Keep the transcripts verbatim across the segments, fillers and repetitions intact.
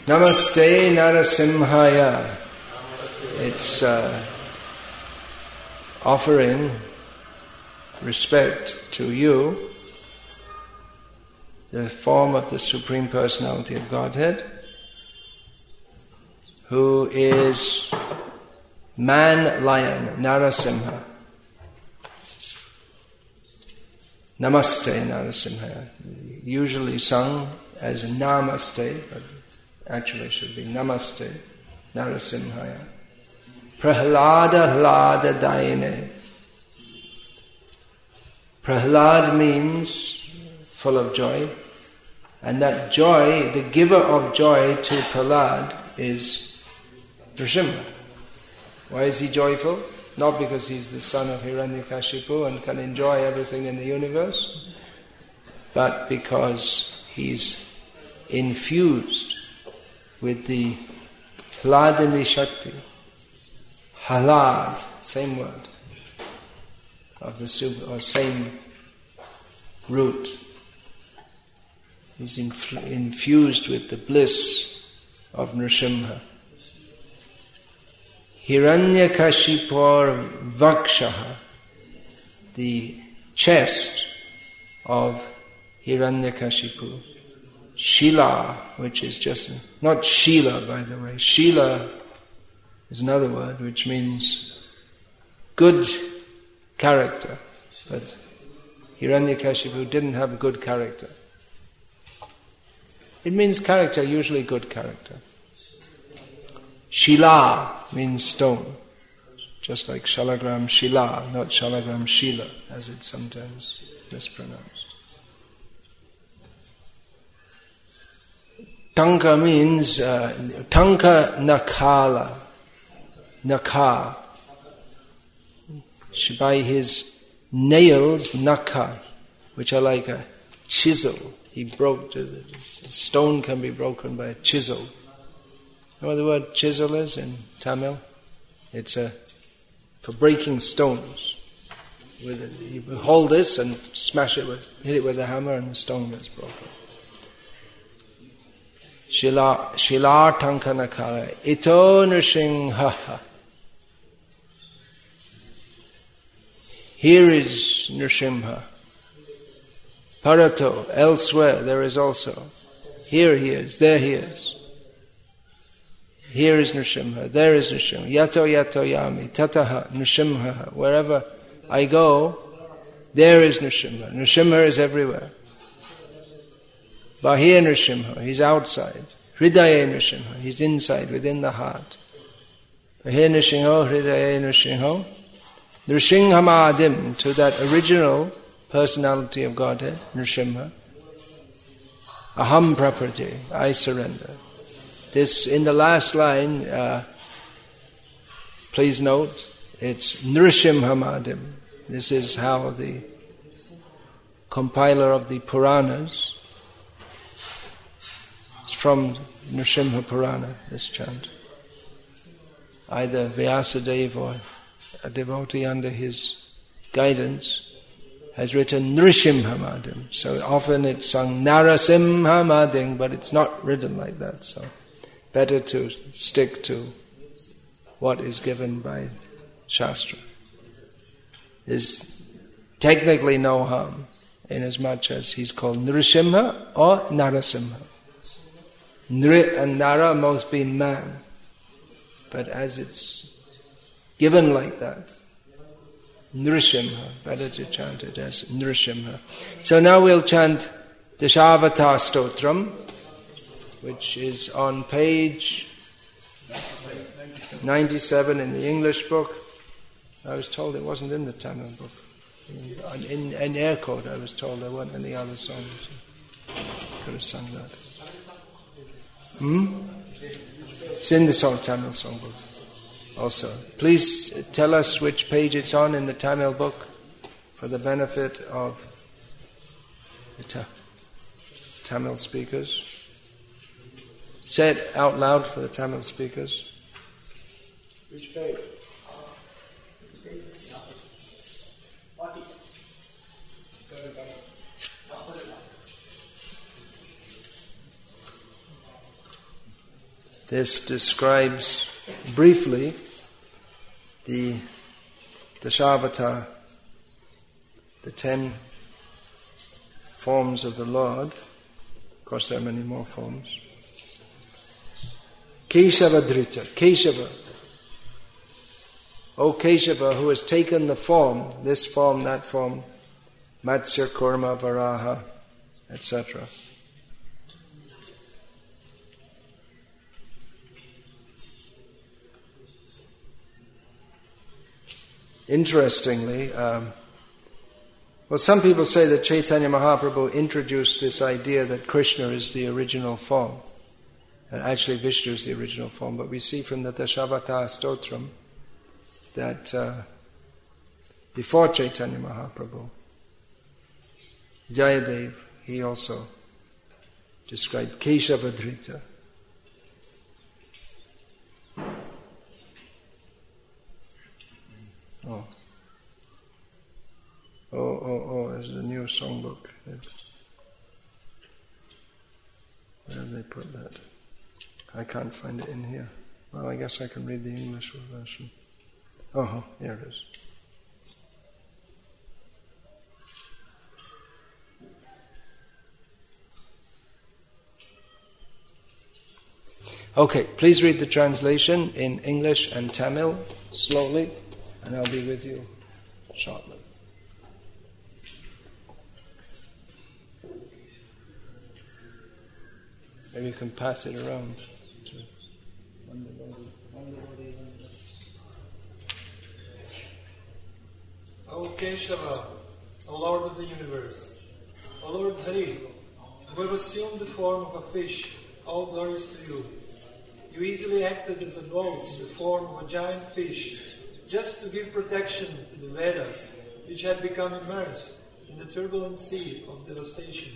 Namaste Narasimhaya. It's uh, offering respect to you, the form of the Supreme Personality of Godhead, who is man-lion, Narasimha. Namaste Narasimhaya. Usually sung as Namaste, but actually should be Namaste Narasimhaya. Prahlada Hlada Dayane. Prahlad means full of joy, and that joy, the giver of joy to Prahlad is Nrsimha. Why is he joyful? Not because he's the son of Hiranyakashipu and can enjoy everything in the universe, but because he's infused with the Hladini Shakti. Halad, same word, of the super, or same root. He's inf- infused with the bliss of Nrsimha. Hiranyakashipur Vakshaha, the chest of Hiranyakashipu. Shila, which is just, not Shila by the way, Shila is another word which means good character, but Hiranyakashipu didn't have good character. It means character, usually good character. Shila means stone, just like Shalagram Shila, not Shalagram Shila, as it's sometimes mispronounced. Tanka means, uh, Tanka Nakala, Naka. By his nails, Naka, which are like a chisel. He broke, a stone can be broken by a chisel. You know what the word chisel is in Tamil? It's a, for breaking stones. With it, you hold this and smash it with, hit it with a hammer and the stone gets broken. Shila, Shila Tankanakara, Ito Nrsimha. Here is Nrsimha. Parato, elsewhere there is also. Here he is, there he is. Here is Nrsimha, there is Nrsimha. Yato yato yami, tataha Nrsimha. Wherever I go, there is Nrsimha. Nrsimha is everywhere. Bahir Nrsimha, he's outside. Hridaya Nrsimha, he's inside, within the heart. Bahir Nrsimha, Hridaya Nrsimha. Nrsimhamadim, to that original personality of Godhead, Nrsimha. Aham praprati, I surrender. This, in the last line, uh, please note, it's Nrsimhamadim. This is how the compiler of the Puranas, it's from Nrsimha Purana, this chant. Either Vyasadeva or a devotee under his guidance has written Nrsimhamadim. So often it's sung Narasimhamadim, but it's not written like that. So better to stick to what is given by Shastra. There's technically no harm, inasmuch as he's called Nrsimha or Narasimha. Nrit and Nara most being man, but as it's given like that, Nrsimha, better to chant it as Nrsimha. So now we'll chant Dashavata Stotram, which is on page ninety-seven in the English book. I was told it wasn't in the Tamil book. In, in, in air code I was told there weren't any other songs. Could have sung that. Hmm? It's in the song, Tamil songbook also. Please tell us which page it's on in the Tamil book for the benefit of the ta- Tamil speakers. Say it out loud for the Tamil speakers. Which page? This describes briefly the Dashavatara, the ten forms of the Lord. Of course, there are many more forms. Keshava Dhrita, Keshava. O Keshava, who has taken the form, this form, that form, Matsya, Kurma, Varaha, et cetera. Interestingly, um, well, some people say that Chaitanya Mahaprabhu introduced this idea that Krishna is the original form, and actually Vishnu is the original form. But we see from the Dashavatara Stotram that uh, before Chaitanya Mahaprabhu, Jayadev, he also described Keshavadhrita. Oh. Oh, oh, oh, there's a new songbook. Where have they put that? I can't find it in here. Well, I guess I can read the English version. Oh, here it is. Okay, please read the translation in English and Tamil slowly, and I'll be with you shortly. Maybe you can pass it around. O Keshava, O Lord of the universe, O Lord Hari, who have assumed the form of a fish, all glories to you. You easily acted as a boat in the form of a giant fish, just to give protection to the Vedas, which had become immersed in the turbulent sea of devastation.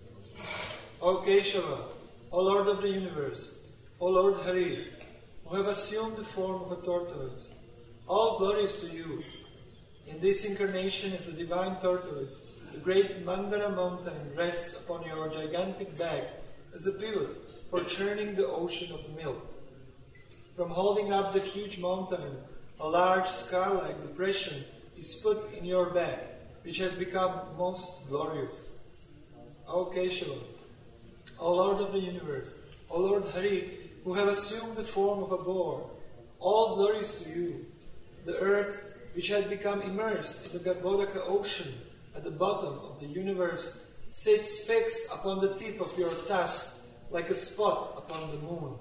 O Keshava, O Lord of the universe, O Lord Hari, who have assumed the form of a tortoise, all glories to you. In this incarnation as a divine tortoise, the great Mandara mountain rests upon your gigantic back as a pivot for churning the ocean of milk. From holding up the huge mountain, a large scar-like depression is put in your back, which has become most glorious. O Keshava, O Lord of the universe, O Lord Hari, who have assumed the form of a boar, all glories to you. The earth, which had become immersed in the Garbhodaka ocean at the bottom of the universe, sits fixed upon the tip of your tusk like a spot upon the moon.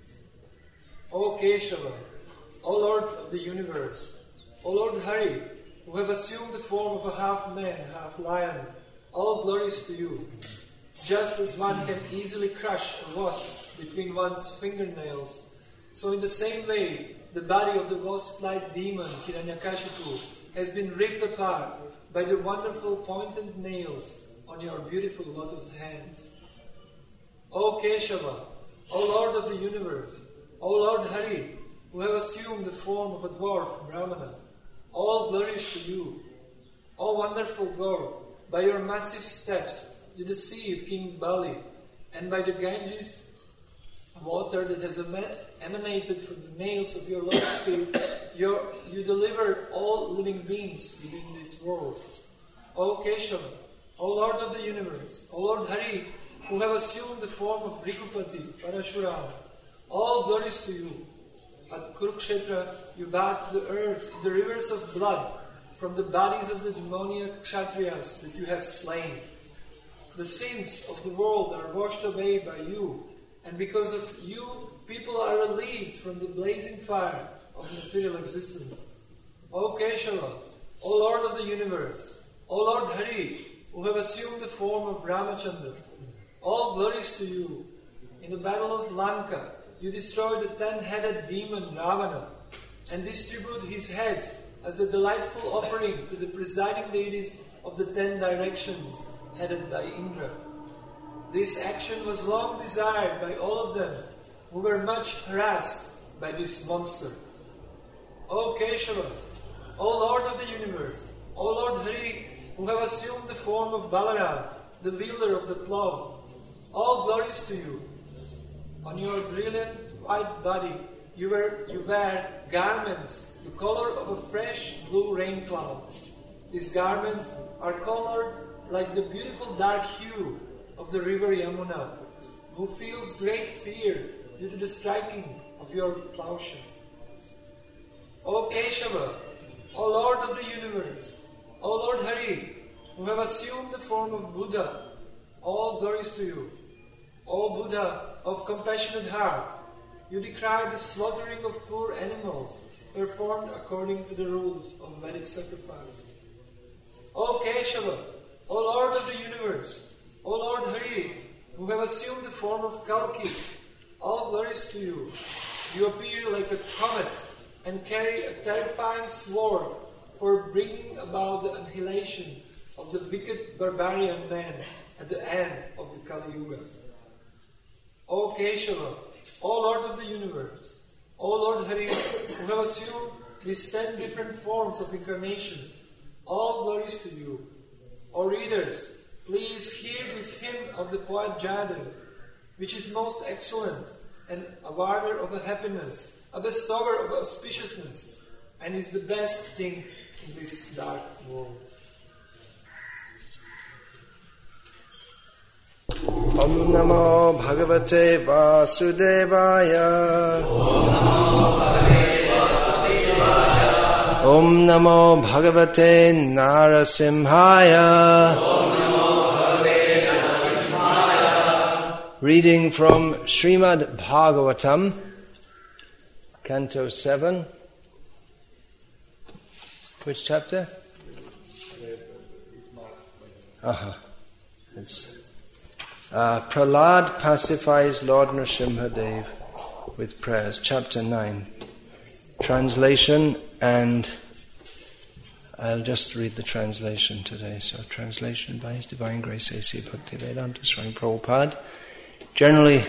O Keshava, O Lord of the universe, O Lord Hari, who have assumed the form of a half man, half lion, all glories to you. Just as one can easily crush a wasp between one's fingernails, so in the same way, the body of the wasp-like demon Hiranyakashipu has been ripped apart by the wonderful pointed nails on your beautiful lotus hands. O Keshava, O Lord of the universe, O Lord Hari, who have assumed the form of a dwarf Brahmana, all glories to you. O wonderful dwarf, by your massive steps you deceive King Bali, and by the Ganges water that has emanated from the nails of your lotus feet, you deliver all living beings within this world. O Keshava, O Lord of the universe, O Lord Hari, who have assumed the form of Bhrigupati, Parashurama, all glories to you. At Kurukshetra, you bathed the earth in the rivers of blood from the bodies of the demoniac Kshatriyas that you have slain. The sins of the world are washed away by you, and because of you, people are relieved from the blazing fire of material existence. O Keshava, O Lord of the universe, O Lord Hari, who have assumed the form of Ramachandra, all glories to you. In the battle of Lanka, you destroy the ten-headed demon Ravana and distribute his heads as a delightful offering to the presiding deities of the ten directions, headed by Indra. This action was long desired by all of them, who were much harassed by this monster. O Keshava, O Lord of the universe, O Lord Hari, who have assumed the form of Balaram, the wielder of the plough, all glories to you. On your brilliant white body, you wear, you wear garments the color of a fresh blue rain cloud. These garments are colored like the beautiful dark hue of the river Yamuna, who feels great fear due to the striking of your plowshare. O Keshava, O Lord of the universe, O Lord Hari, who have assumed the form of Buddha, all glories to you. O Buddha of compassionate heart, you decry the slaughtering of poor animals performed according to the rules of Vedic sacrifice. O Keshava, O Lord of the universe, O Lord Hari, who have assumed the form of Kalki, all glories to you. You appear like a comet and carry a terrifying sword for bringing about the annihilation of the wicked barbarian man at the end of the Kali Yuga. O Keshava, O Lord of the universe, O Lord Hari, who have assumed these ten different forms of incarnation, all glories to you. O readers, please hear this hymn of the poet Jayadev, which is most excellent, an awarder of a happiness, a bestower of auspiciousness, and is the best thing in this dark world. Om Namo Bhagavate Vasudevaya. Om Namo Bhagavate Narasimhaya. Reading from Srimad Bhagavatam, Canto seven. Which chapter? Aha. It's uh, Prahlad pacifies Lord Nrsimhadev with prayers. Chapter nine. Translation, and I'll just read the translation today. So, translation by His Divine Grace A C Bhaktivedanta Swami Prabhupada. Generally,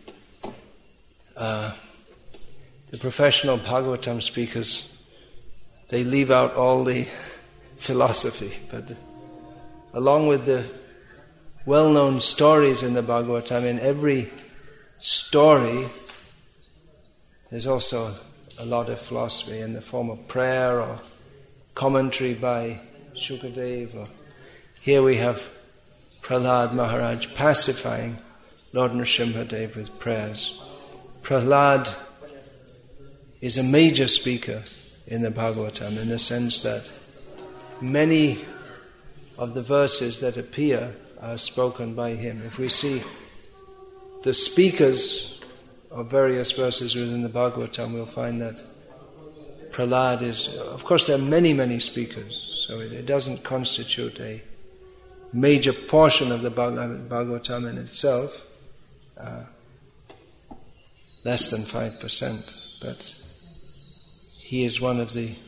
uh, the professional Bhagavatam speakers, they leave out all the philosophy, but the, along with the well-known stories in the Bhagavatam, in every story there's also a lot of philosophy in the form of prayer or commentary by Shukadev. Or here we have Prahlad Maharaj pacifying Lord Nrsimhadev with prayers. Prahlad is a major speaker in the Bhagavatam in the sense that many of the verses that appear are spoken by him. If we see the speakers of various verses within the Bhagavatam, we'll find that Prahlad is, of course there are many, many speakers, so it, it doesn't constitute a major portion of the Bhagavatam in itself, uh, less than five percent, but he is one of the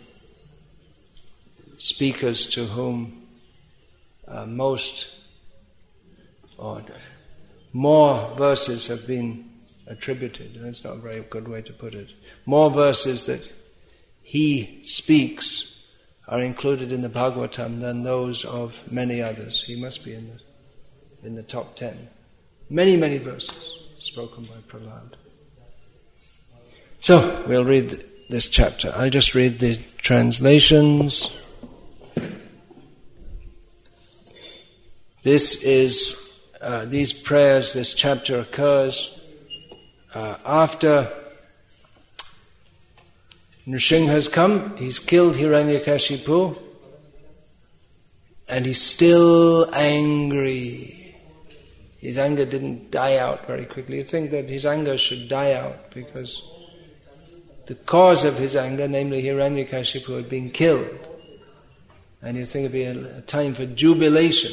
speakers to whom uh, most or more verses have been attributed. That's not a very good way to put it. More verses that he speaks are included in the Bhagavatam than those of many others. He must be in the in the top ten. Many, many verses spoken by Prahlad. So, we'll read this chapter. I'll just read the translations. This is, uh, these prayers, this chapter occurs uh, after Nrsimha has come, he's killed Hiranyakashipu, and he's still angry. His anger didn't die out very quickly. You'd think that his anger should die out because the cause of his anger, namely Hiranyakashipu, had been killed. And you'd think it'd be a, a time for jubilation.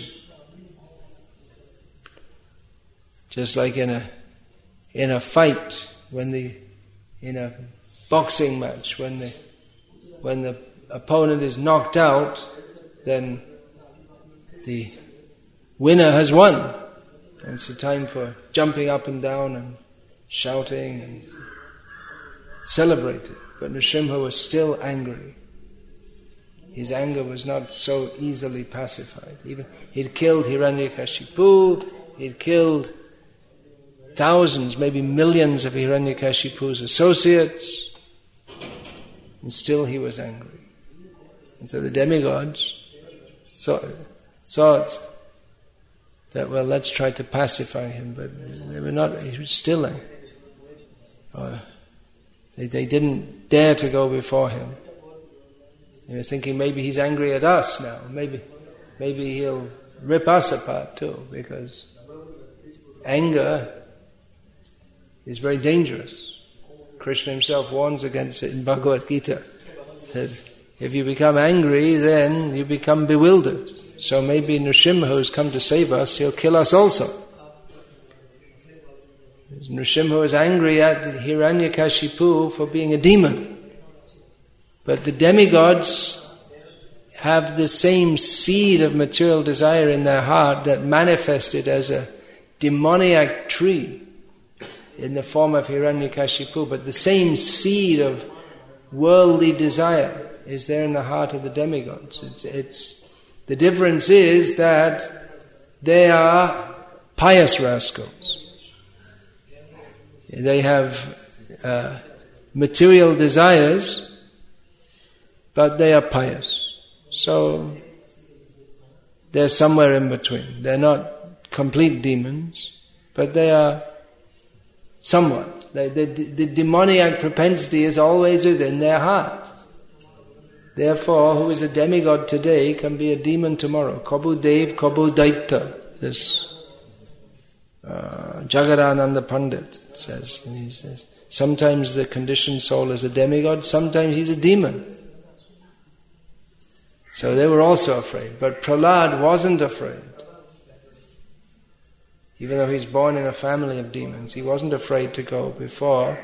Just like in a in a fight, when the in a boxing match, when the when the opponent is knocked out, then the winner has won. And it's a time for jumping up and down and shouting and celebrating. But Nrsimha was still angry. His anger was not so easily pacified. Even he'd killed Hiranyakashipu, he'd killed thousands, maybe millions of Hiranyakashipu's associates, and still he was angry. And so the demigods thought, thought that, well, let's try to pacify him, but they were not, he was still angry. Or they, they didn't dare to go before him. They were thinking maybe he's angry at us now, maybe, maybe he'll rip us apart too, because anger is very dangerous. Krishna himself warns against it in Bhagavad Gita, that if you become angry, then you become bewildered. So maybe Nrsimha, who's come to save us, he'll kill us also. Nrsimha was angry at Hiranyakashipu for being a demon. But the demigods have the same seed of material desire in their heart that manifested as a demoniac tree in the form of Hiranyakashipu, but the same seed of worldly desire is there in the heart of the demigods. It's, it's the difference is that they are pious rascals. They have uh, material desires, but they are pious. So they're somewhere in between. They're not complete demons, but they are somewhat. The, the, the demoniac propensity is always within their heart. Therefore, who is a demigod today can be a demon tomorrow. Kabu Dev, Kabu Daita, this uh, Jagadananda Pandit says. And he says, sometimes the conditioned soul is a demigod, sometimes he's a demon. So they were also afraid. But Prahlad wasn't afraid. Even though he's born in a family of demons, he wasn't afraid to go before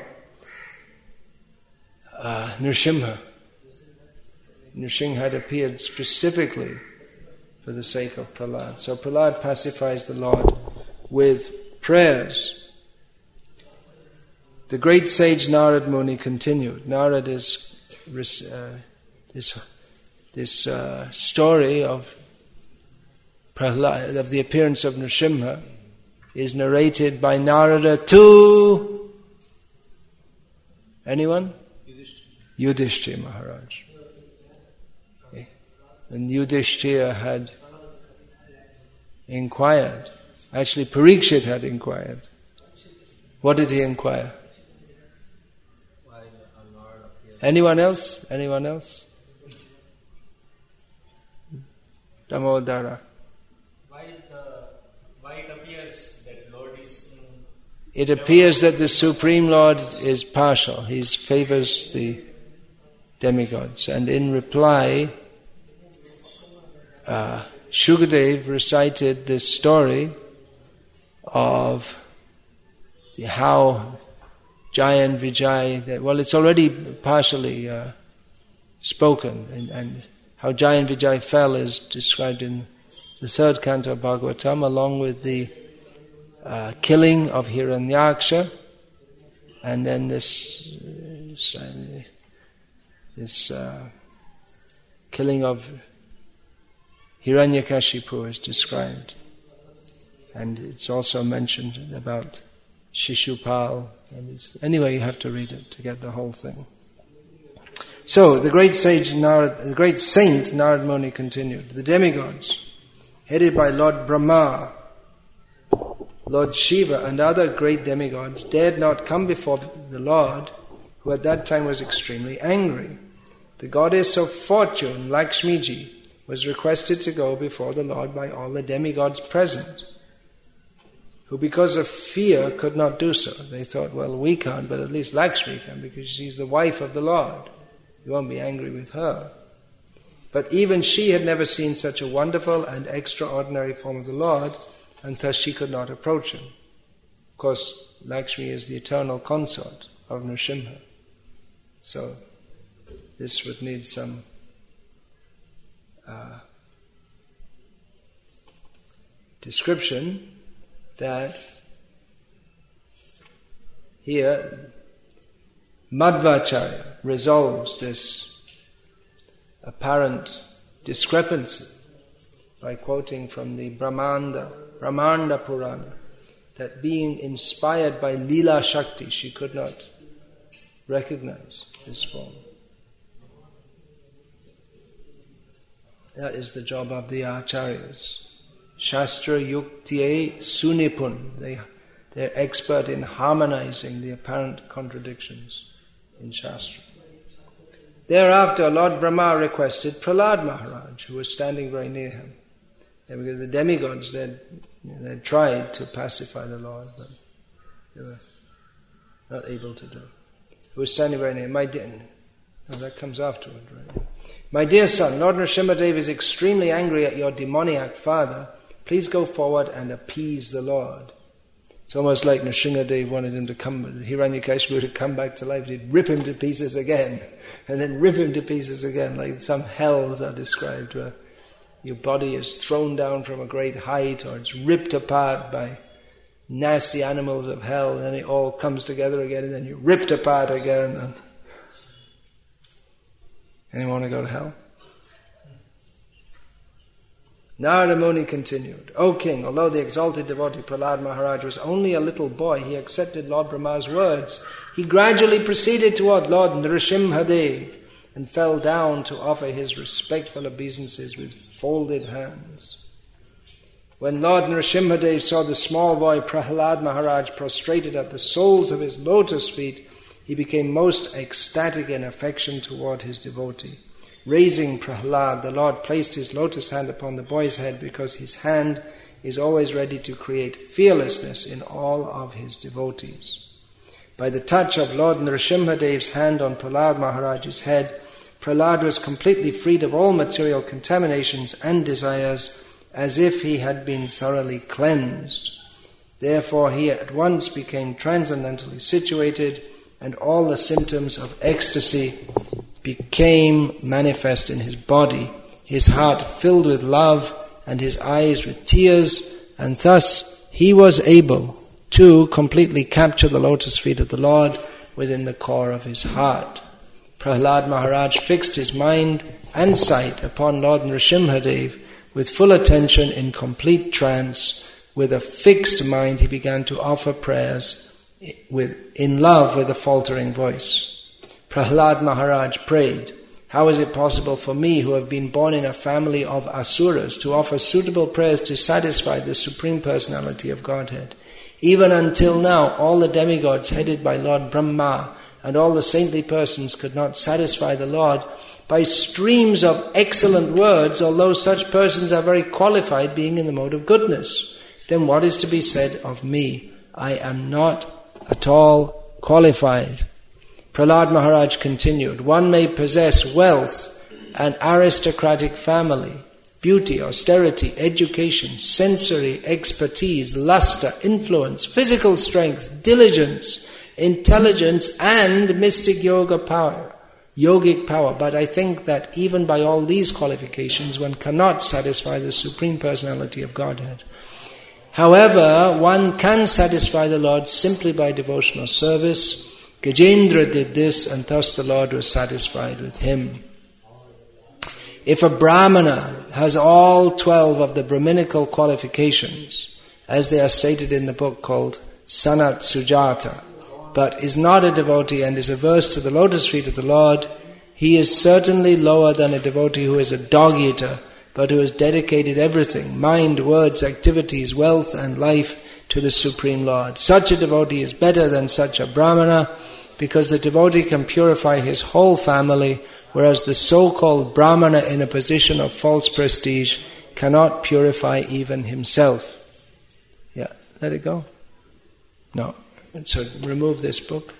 uh, Nrsimha. Nrsimha had appeared specifically for the sake of Prahlad. So Prahlad pacifies the Lord with prayers. The great sage Narad Muni continued. Narad is uh, this this uh, story of Prahlad, of the appearance of Nrsimha, is narrated by Narada to anyone? Yudhishthira Maharaj. Okay. And Yudhishthira had inquired. Actually, Parikshit had inquired. What did he inquire? Anyone else? Anyone else? Damodara. Why it, uh, why it appears that Lord is... It appears that the Supreme Lord is partial. He favors the demigods. And in reply, uh, Shukadev recited this story of the, how Jaya and Vijay, that, well, it's already partially uh, spoken, and, and how Jaya and Vijay fell is described in the third canto of Bhagavatam, along with the uh, killing of Hiranyaksha, and then this uh, this uh, killing of Hiranyakashipu is described, and it's also mentioned about Shishupal. And it's, anyway, you have to read it to get the whole thing. So the great sage Narad, the great saint Narad Muni continued. The demigods, headed by Lord Brahma, Lord Shiva, and other great demigods, dared not come before the Lord, who at that time was extremely angry. The goddess of fortune, Lakshmiji, was requested to go before the Lord by all the demigods present, who because of fear could not do so. They thought, well, we can't, but at least Lakshmi can, because she's the wife of the Lord. You won't be angry with her. But even she had never seen such a wonderful and extraordinary form of the Lord, and thus she could not approach him. Of course, Lakshmi is the eternal consort of Nrsimha. So this would need some uh, description, that here Madhvacharya resolves this apparent discrepancy by quoting from the Brahmanda, Brahmanda Purana, that being inspired by Leela Shakti, she could not recognize his form. That is the job of the acharyas. Shastra yuktiye sunipun. They, they're expert in harmonizing the apparent contradictions in Shastra. Thereafter, Lord Brahma requested Prahlad Maharaj, who was standing very near him. And because the demigods, they'd, you know, they'd tried to pacify the Lord, but they were not able to do it. Who was standing very near him. My dear, no, that comes afterward, right? My dear son, Lord Nrsimhadev is extremely angry at your demoniac father. Please go forward and appease the Lord. It's almost like Nrsimhadev wanted him to come, Hiranyakashipu to come back to life. He'd rip him to pieces again, and then rip him to pieces again, like some hells are described, where your body is thrown down from a great height, or it's ripped apart by nasty animals of hell, and then it all comes together again, and then you're ripped apart again. And anyone want to go to hell? Narada Muni continued, O king, although the exalted devotee Prahlad Maharaj was only a little boy, he accepted Lord Brahma's words. He gradually proceeded toward Lord Nrsimhadev and fell down to offer his respectful obeisances with folded hands. When Lord Nrsimhadev saw the small boy Prahlad Maharaj prostrated at the soles of his lotus feet, he became most ecstatic in affection toward his devotee. Raising Prahlad, the Lord placed his lotus hand upon the boy's head because his hand is always ready to create fearlessness in all of his devotees. By the touch of Lord Nrsimhadev's hand on Prahlad Maharaj's head, Prahlad was completely freed of all material contaminations and desires, as if he had been thoroughly cleansed. Therefore he at once became transcendentally situated, and all the symptoms of ecstasy became manifest in his body, his heart filled with love and his eyes with tears, and thus he was able to completely capture the lotus feet of the Lord within the core of his heart. Prahlad Maharaj fixed his mind and sight upon Lord Nrsimhadev with full attention in complete trance. With a fixed mind he began to offer prayers with, in love with a faltering voice. Prahlad Maharaj prayed, how is it possible for me, who have been born in a family of asuras, to offer suitable prayers to satisfy the Supreme Personality of Godhead? Even until now, all the demigods headed by Lord Brahma and all the saintly persons could not satisfy the Lord by streams of excellent words, although such persons are very qualified, being in the mode of goodness. Then what is to be said of me? I am not at all qualified. Prahlad Maharaj continued, one may possess wealth, an aristocratic family, beauty, austerity, education, sensory expertise, luster, influence, physical strength, diligence, intelligence, and mystic yoga power, yogic power. But I think that even by all these qualifications, one cannot satisfy the Supreme Personality of Godhead. However, one can satisfy the Lord simply by devotional service. Gajendra did this, and thus the Lord was satisfied with him. If a Brahmana has all twelve of the Brahminical qualifications, as they are stated in the book called Sanat Sujata, but is not a devotee and is averse to the lotus feet of the Lord, he is certainly lower than a devotee who is a dog-eater, but who has dedicated everything, mind, words, activities, wealth and life to the Supreme Lord. Such a devotee is better than such a Brahmana, because the devotee can purify his whole family, whereas the so-called Brahmana in a position of false prestige cannot purify even himself. Yeah, let it go. No. So remove this book.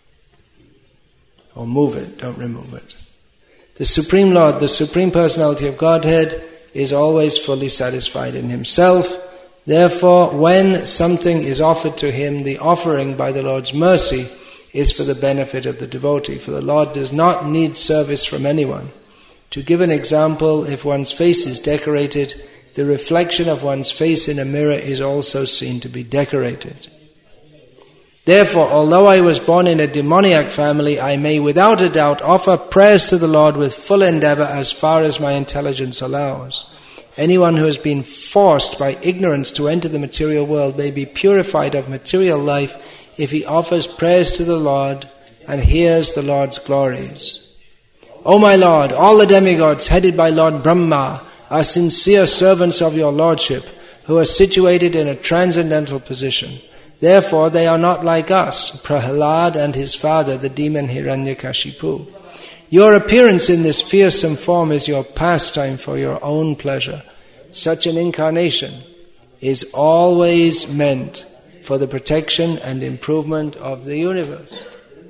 Or move it, don't remove it. The Supreme Lord, the Supreme Personality of Godhead, is always fully satisfied in himself. Therefore, when something is offered to him, the offering by the Lord's mercy is for the benefit of the devotee, for the Lord does not need service from anyone. To give an example, if one's face is decorated, the reflection of one's face in a mirror is also seen to be decorated. Therefore, although I was born in a demoniac family, I may without a doubt offer prayers to the Lord with full endeavor as far as my intelligence allows. Anyone who has been forced by ignorance to enter the material world may be purified of material life if he offers prayers to the Lord and hears the Lord's glories. O my Lord, all the demigods headed by Lord Brahma are sincere servants of your Lordship, who are situated in a transcendental position. Therefore they are not like us, Prahlad and his father, the demon Hiranyakashipu. Your appearance in this fearsome form is your pastime for your own pleasure. Such an incarnation is always meant for the protection and improvement of the universe.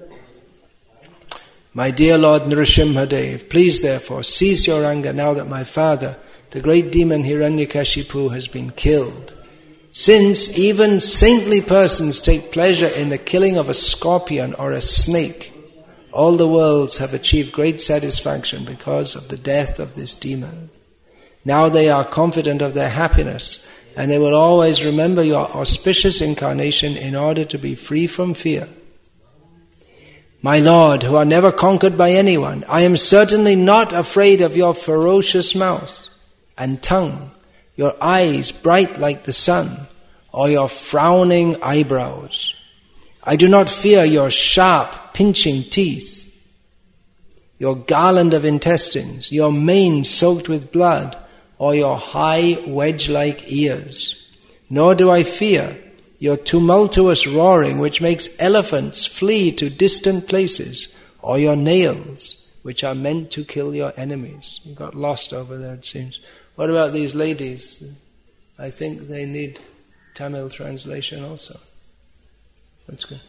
My dear Lord Nrsimhadev, please therefore cease your anger now that my father, the great demon Hiranyakashipu, has been killed. Since even saintly persons take pleasure in the killing of a scorpion or a snake, all the worlds have achieved great satisfaction because of the death of this demon. Now they are confident of their happiness, and they will always remember your auspicious incarnation in order to be free from fear. My Lord, who are never conquered by anyone, I am certainly not afraid of your ferocious mouth and tongue, your eyes bright like the sun, or your frowning eyebrows. I do not fear your sharp, pinching teeth, your garland of intestines, your mane soaked with blood, or your high wedge-like ears. Nor do I fear your tumultuous roaring, which makes elephants flee to distant places, or your nails, which are meant to kill your enemies. You got lost over there, it seems. What about these ladies? I think they need Tamil translation also. That's good.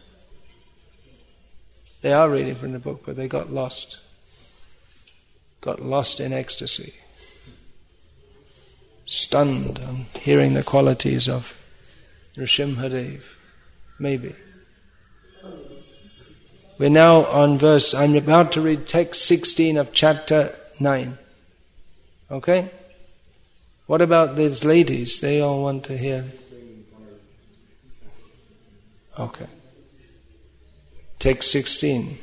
They are reading from the book, but they got lost. Got lost in ecstasy. Stunned on hearing the qualities of Nrsimhadev. Maybe. We're now on verse, I'm about to read text sixteen of chapter nine. Okay? What about these ladies? They all want to hear. Okay. Text sixteen.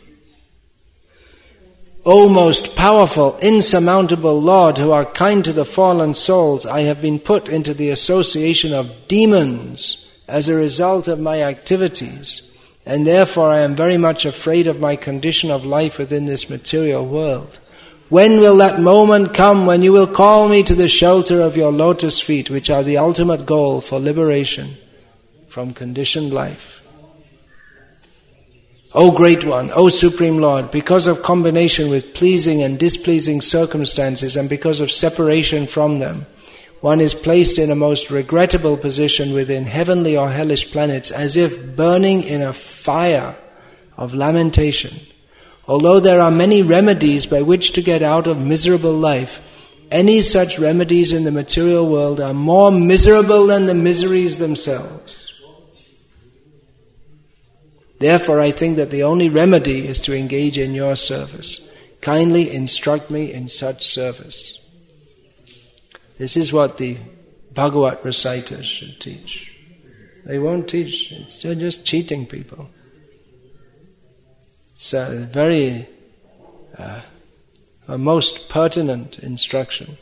O most powerful, insurmountable Lord, who are kind to the fallen souls, I have been put into the association of demons as a result of my activities, and therefore I am very much afraid of my condition of life within this material world. When will that moment come when you will call me to the shelter of your lotus feet, which are the ultimate goal for liberation from conditioned life? O Great One, O Supreme Lord, because of combination with pleasing and displeasing circumstances and because of separation from them, one is placed in a most regrettable position within heavenly or hellish planets, as if burning in a fire of lamentation. Although there are many remedies by which to get out of miserable life, any such remedies in the material world are more miserable than the miseries themselves. Therefore, I think that the only remedy is to engage in your service. Kindly instruct me in such service. This is what the Bhagavat reciters should teach. They won't teach, it's, they're just cheating people. It's a very, uh, a most pertinent instruction.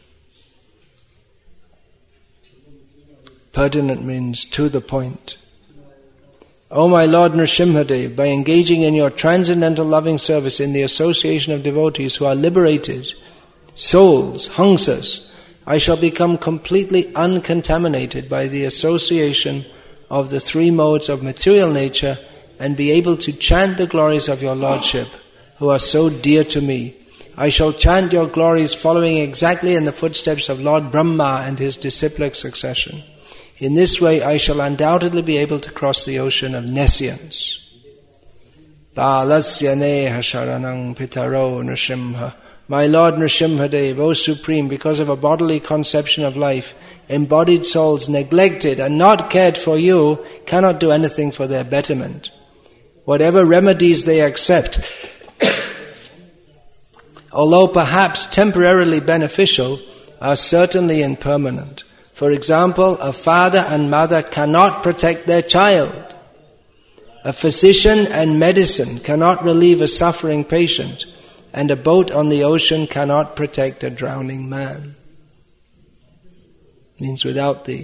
Pertinent means to the point. O my Lord Nrsimhadev, by engaging in your transcendental loving service in the association of devotees who are liberated, souls, hangsas, I shall become completely uncontaminated by the association of the three modes of material nature and be able to chant the glories of your Lordship, who are so dear to me. I shall chant your glories following exactly in the footsteps of Lord Brahma and his disciplic succession. In this way I shall undoubtedly be able to cross the ocean of nescience. Balasya neha sharanang pitaro nrsimha. My Lord Nrsimhadev, O Supreme, because of a bodily conception of life, embodied souls neglected and not cared for you cannot do anything for their betterment. Whatever remedies they accept, although perhaps temporarily beneficial, are certainly impermanent. For example, a father and mother cannot protect their child. A physician and medicine cannot relieve a suffering patient, and a boat on the ocean cannot protect a drowning man. means without the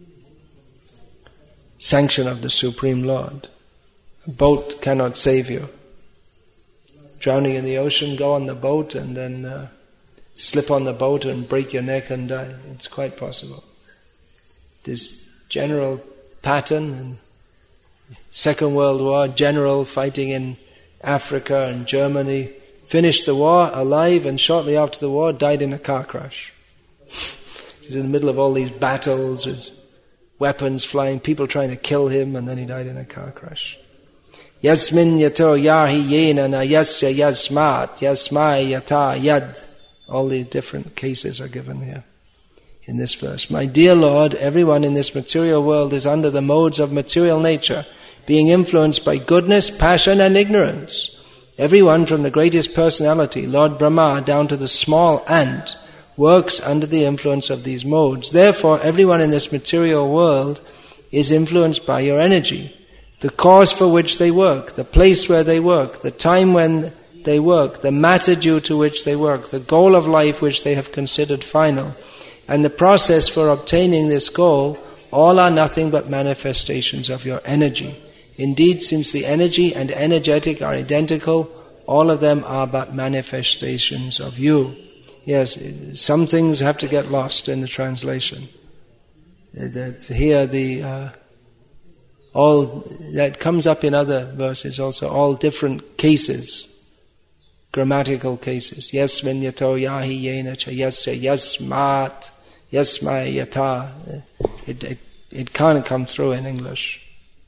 sanction of the Supreme Lord. A boat cannot save you. Drowning in the ocean, go on the boat and then uh, slip on the boat and break your neck and die. It's quite possible. This general pattern in Second World War, general fighting in Africa and Germany, finished the war alive and shortly after the war died in a car crash. He was in the middle of all these battles with weapons flying, people trying to kill him, and then he died in a car crash. Yasmin yato yahi yena na yasya yasmat yasmai yata yad. All these different cases are given here in this verse. My dear Lord, everyone in this material world is under the modes of material nature, being influenced by goodness, passion and ignorance. Everyone from the greatest personality, Lord Brahma, down to the small ant, works under the influence of these modes. Therefore, everyone in this material world is influenced by your energy. The cause for which they work, the place where they work, the time when they work, the matter due to which they work, the goal of life which they have considered final, and the process for obtaining this goal, all are nothing but manifestations of your energy. Indeed, since the energy and energetic are identical, all of them are but manifestations of you. Yes, some things have to get lost in the translation. That here the uh, all that comes up in other verses also, all different cases, grammatical cases. Yes, vinyato yahi yena cha yasya yasmat yasmai yata. It, it, it can't come through in English.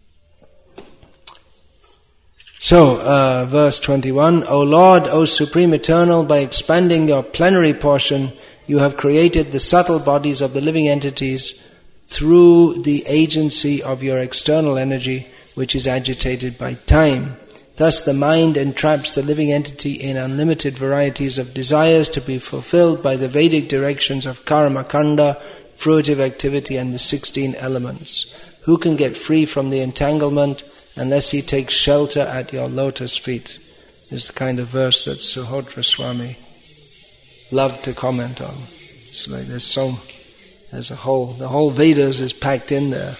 So, uh, verse twenty-one, O Lord, O Supreme Eternal, by expanding your plenary portion, you have created the subtle bodies of the living entities through the agency of your external energy, which is agitated by time. Thus the mind entraps the living entity in unlimited varieties of desires to be fulfilled by the Vedic directions of karma kanda, fruitive activity, and the sixteen elements. Who can get free from the entanglement unless he takes shelter at your lotus feet? Is the kind of verse that Suhotra Swami loved to comment on. It's like there's so, there's a whole, the whole Vedas is packed in there.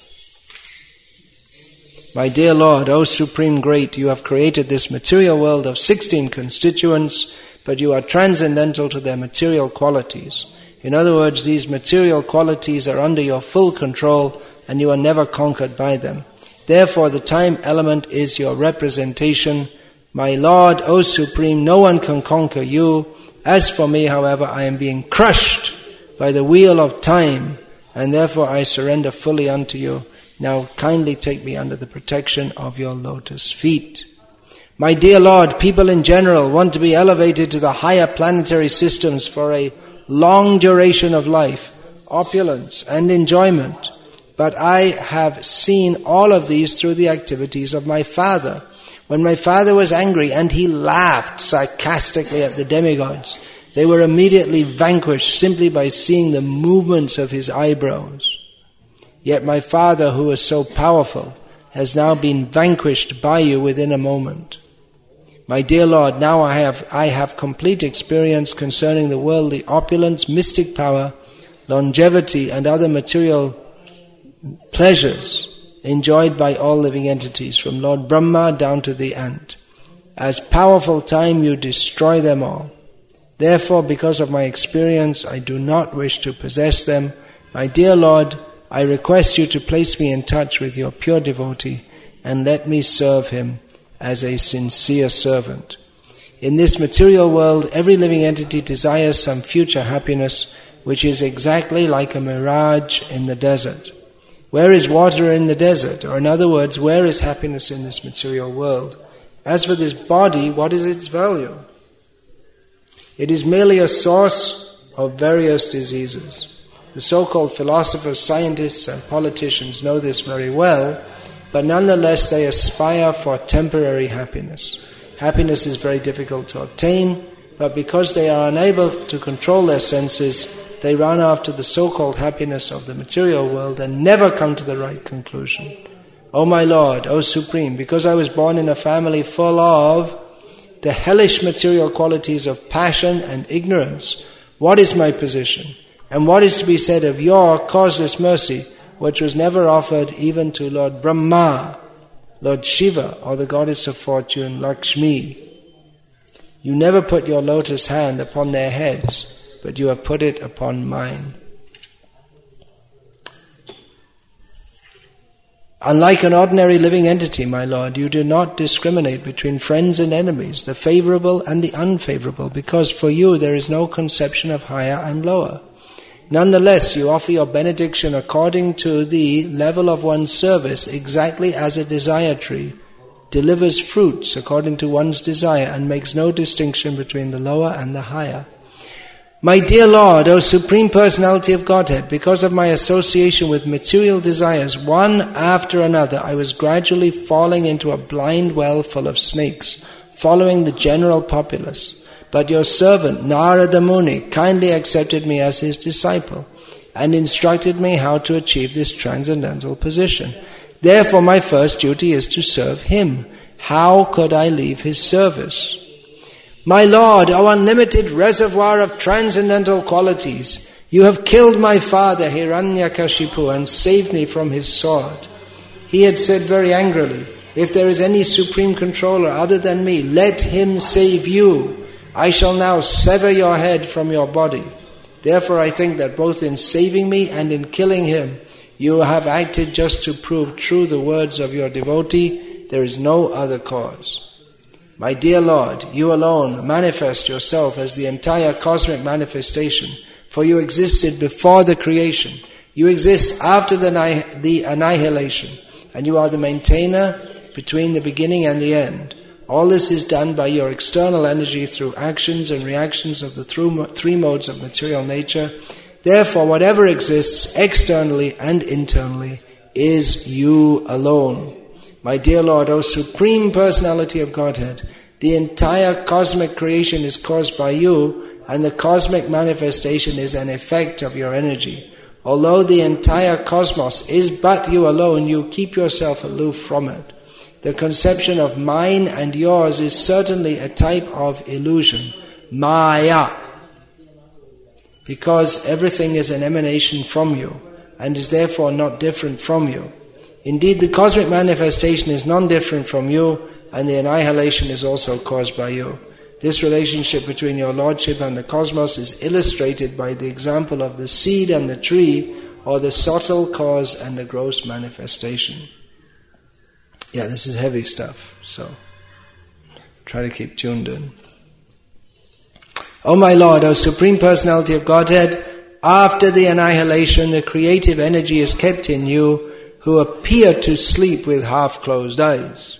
My dear Lord, O Supreme Great, you have created this material world of sixteen constituents, but you are transcendental to their material qualities. In other words, these material qualities are under your full control and you are never conquered by them. Therefore, the time element is your representation. My Lord, O Supreme, no one can conquer you. As for me, however, I am being crushed by the wheel of time, and therefore I surrender fully unto you. Now kindly take me under the protection of your lotus feet. My dear Lord, people in general want to be elevated to the higher planetary systems for a long duration of life, opulence and enjoyment. But I have seen all of these through the activities of my father. When my father was angry and he laughed sarcastically at the demigods, they were immediately vanquished simply by seeing the movements of his eyebrows. Yet my father, who was so powerful, has now been vanquished by you within a moment. My dear Lord, now I have I have complete experience concerning the worldly opulence, mystic power, longevity, and other material pleasures enjoyed by all living entities, from Lord Brahma down to the ant. As powerful time, you destroy them all. Therefore, because of my experience, I do not wish to possess them. My dear Lord, I request you to place me in touch with your pure devotee and let me serve him as a sincere servant. In this material world, every living entity desires some future happiness, which is exactly like a mirage in the desert. Where is water in the desert? Or in other words, where is happiness in this material world? As for this body, what is its value? It is merely a source of various diseases. The so-called philosophers, scientists, and politicians know this very well, but nonetheless they aspire for temporary happiness. Happiness is very difficult to obtain, but because they are unable to control their senses, they run after the so-called happiness of the material world and never come to the right conclusion. O my Lord, O Supreme, because I was born in a family full of the hellish material qualities of passion and ignorance, what is my position? And what is to be said of your causeless mercy, which was never offered even to Lord Brahma, Lord Shiva, or the goddess of fortune, Lakshmi? You never put your lotus hand upon their heads, but you have put it upon mine. Unlike an ordinary living entity, my Lord, you do not discriminate between friends and enemies, the favorable and the unfavorable, because for you there is no conception of higher and lower. Nonetheless, you offer your benediction according to the level of one's service, exactly as a desire tree delivers fruits according to one's desire and makes no distinction between the lower and the higher. My dear Lord, O Supreme Personality of Godhead, because of my association with material desires, one after another, I was gradually falling into a blind well full of snakes, following the general populace. But your servant, Narada Muni, kindly accepted me as his disciple and instructed me how to achieve this transcendental position. Therefore, my first duty is to serve him. How could I leave his service? My Lord, O unlimited reservoir of transcendental qualities, you have killed my father Hiranyakashipu and saved me from his sword. He had said very angrily, if there is any supreme controller other than me, let him save you. I shall now sever your head from your body. Therefore I think that both in saving me and in killing him, you have acted just to prove true the words of your devotee. There is no other cause. My dear Lord, you alone manifest yourself as the entire cosmic manifestation, for you existed before the creation. You exist after the, the annihilation, and you are the maintainer between the beginning and the end. All this is done by your external energy through actions and reactions of the three modes of material nature. Therefore, whatever exists externally and internally is you alone. My dear Lord, O Supreme Personality of Godhead, the entire cosmic creation is caused by you, and the cosmic manifestation is an effect of your energy. Although the entire cosmos is but you alone, you keep yourself aloof from it. The conception of mine and yours is certainly a type of illusion, Maya, because everything is an emanation from you and is therefore not different from you. Indeed, the cosmic manifestation is non-different from you, and the annihilation is also caused by you. This relationship between your Lordship and the cosmos is illustrated by the example of the seed and the tree, or the subtle cause and the gross manifestation. Yeah, this is heavy stuff, so try to keep tuned in. O my Lord, O Supreme Personality of Godhead, after the annihilation, the creative energy is kept in you, who appear to sleep with half-closed eyes.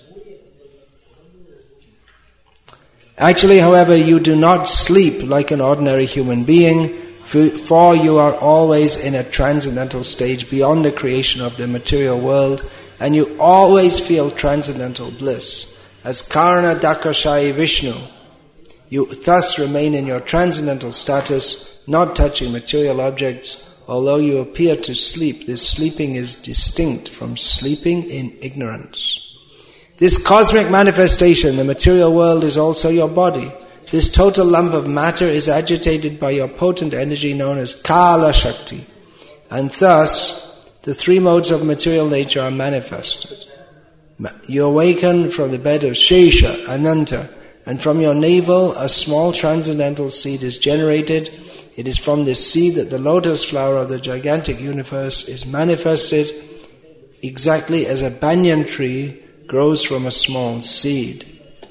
Actually, however, you do not sleep like an ordinary human being, for you are always in a transcendental stage beyond the creation of the material world, and you always feel transcendental bliss. As Karna Dakashayi Vishnu, you thus remain in your transcendental status, not touching material objects. Although you appear to sleep, this sleeping is distinct from sleeping in ignorance. This cosmic manifestation, the material world, is also your body. This total lump of matter is agitated by your potent energy known as Kala Shakti, and thus the three modes of material nature are manifested. You awaken from the bed of Shesha, Ananta, and from your navel a small transcendental seed is generated. It is from this seed that the lotus flower of the gigantic universe is manifested, exactly as a banyan tree grows from a small seed.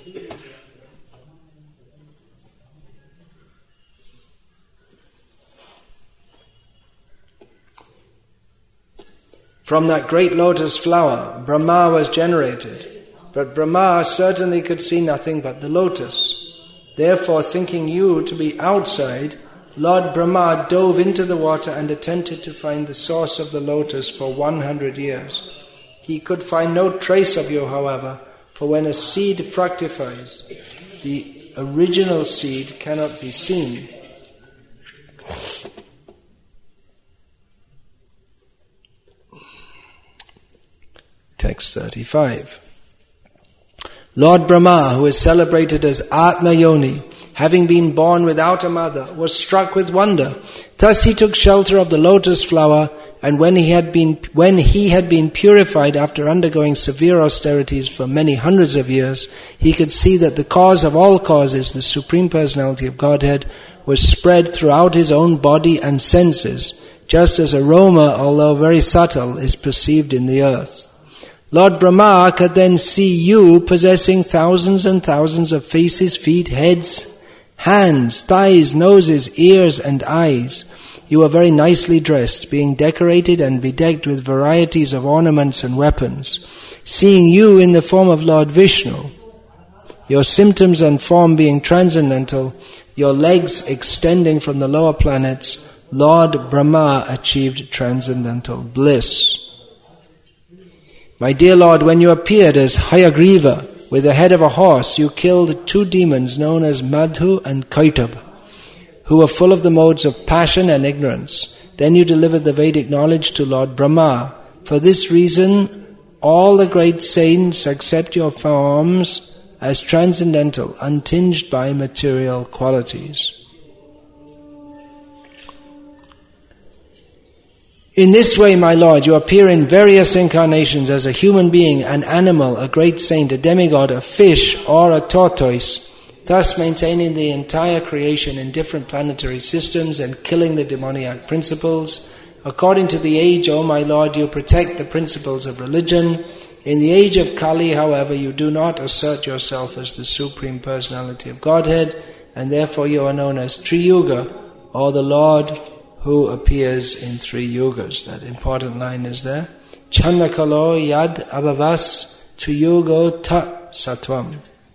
From that great lotus flower, Brahma was generated. But Brahma certainly could see nothing but the lotus. Therefore, thinking you to be outside, Lord Brahma dove into the water and attempted to find the source of the lotus for one hundred years. He could find no trace of you, however, for when a seed fructifies, the original seed cannot be seen. Text thirty-five. Lord Brahma, who is celebrated as Atma Yoni, having been born without a mother, was struck with wonder. Thus he took shelter of the lotus flower, and when he had been when he had been purified after undergoing severe austerities for many hundreds of years, he could see that the cause of all causes, the Supreme Personality of Godhead, was spread throughout his own body and senses, just as aroma, although very subtle, is perceived in the earth. Lord Brahma could then see you possessing thousands and thousands of faces, feet, heads, hands, thighs, noses, ears, and eyes. You are very nicely dressed, being decorated and bedecked with varieties of ornaments and weapons. Seeing you in the form of Lord Vishnu, your symptoms and form being transcendental, your legs extending from the lower planets, Lord Brahma achieved transcendental bliss. My dear Lord, when you appeared as Hayagriva with the head of a horse, you killed two demons known as Madhu and Kaitab, who were full of the modes of passion and ignorance. Then you delivered the Vedic knowledge to Lord Brahma. For this reason, all the great saints accept your forms as transcendental, untinged by material qualities. In this way, my Lord, you appear in various incarnations as a human being, an animal, a great saint, a demigod, a fish, or a tortoise, thus maintaining the entire creation in different planetary systems and killing the demoniac principles. According to the age, O my Lord, you protect the principles of religion. In the age of Kali, however, you do not assert yourself as the Supreme Personality of Godhead, and therefore you are known as Triyuga, or the Lord who appears in three yugas. That important line is there. Chandakalo yad abhavas triyugo ta satvam.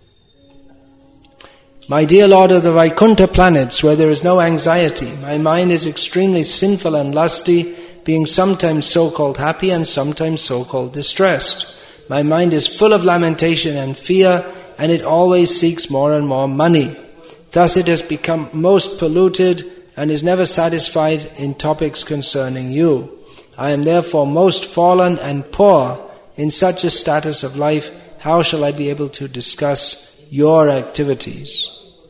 My dear Lord of the Vaikuntha planets, where there is no anxiety, my mind is extremely sinful and lusty, being sometimes so-called happy and sometimes so-called distressed. My mind is full of lamentation and fear, and it always seeks more and more money. Thus it has become most polluted and is never satisfied in topics concerning you. I am therefore most fallen and poor. In such a status of life, how shall I be able to discuss your activities?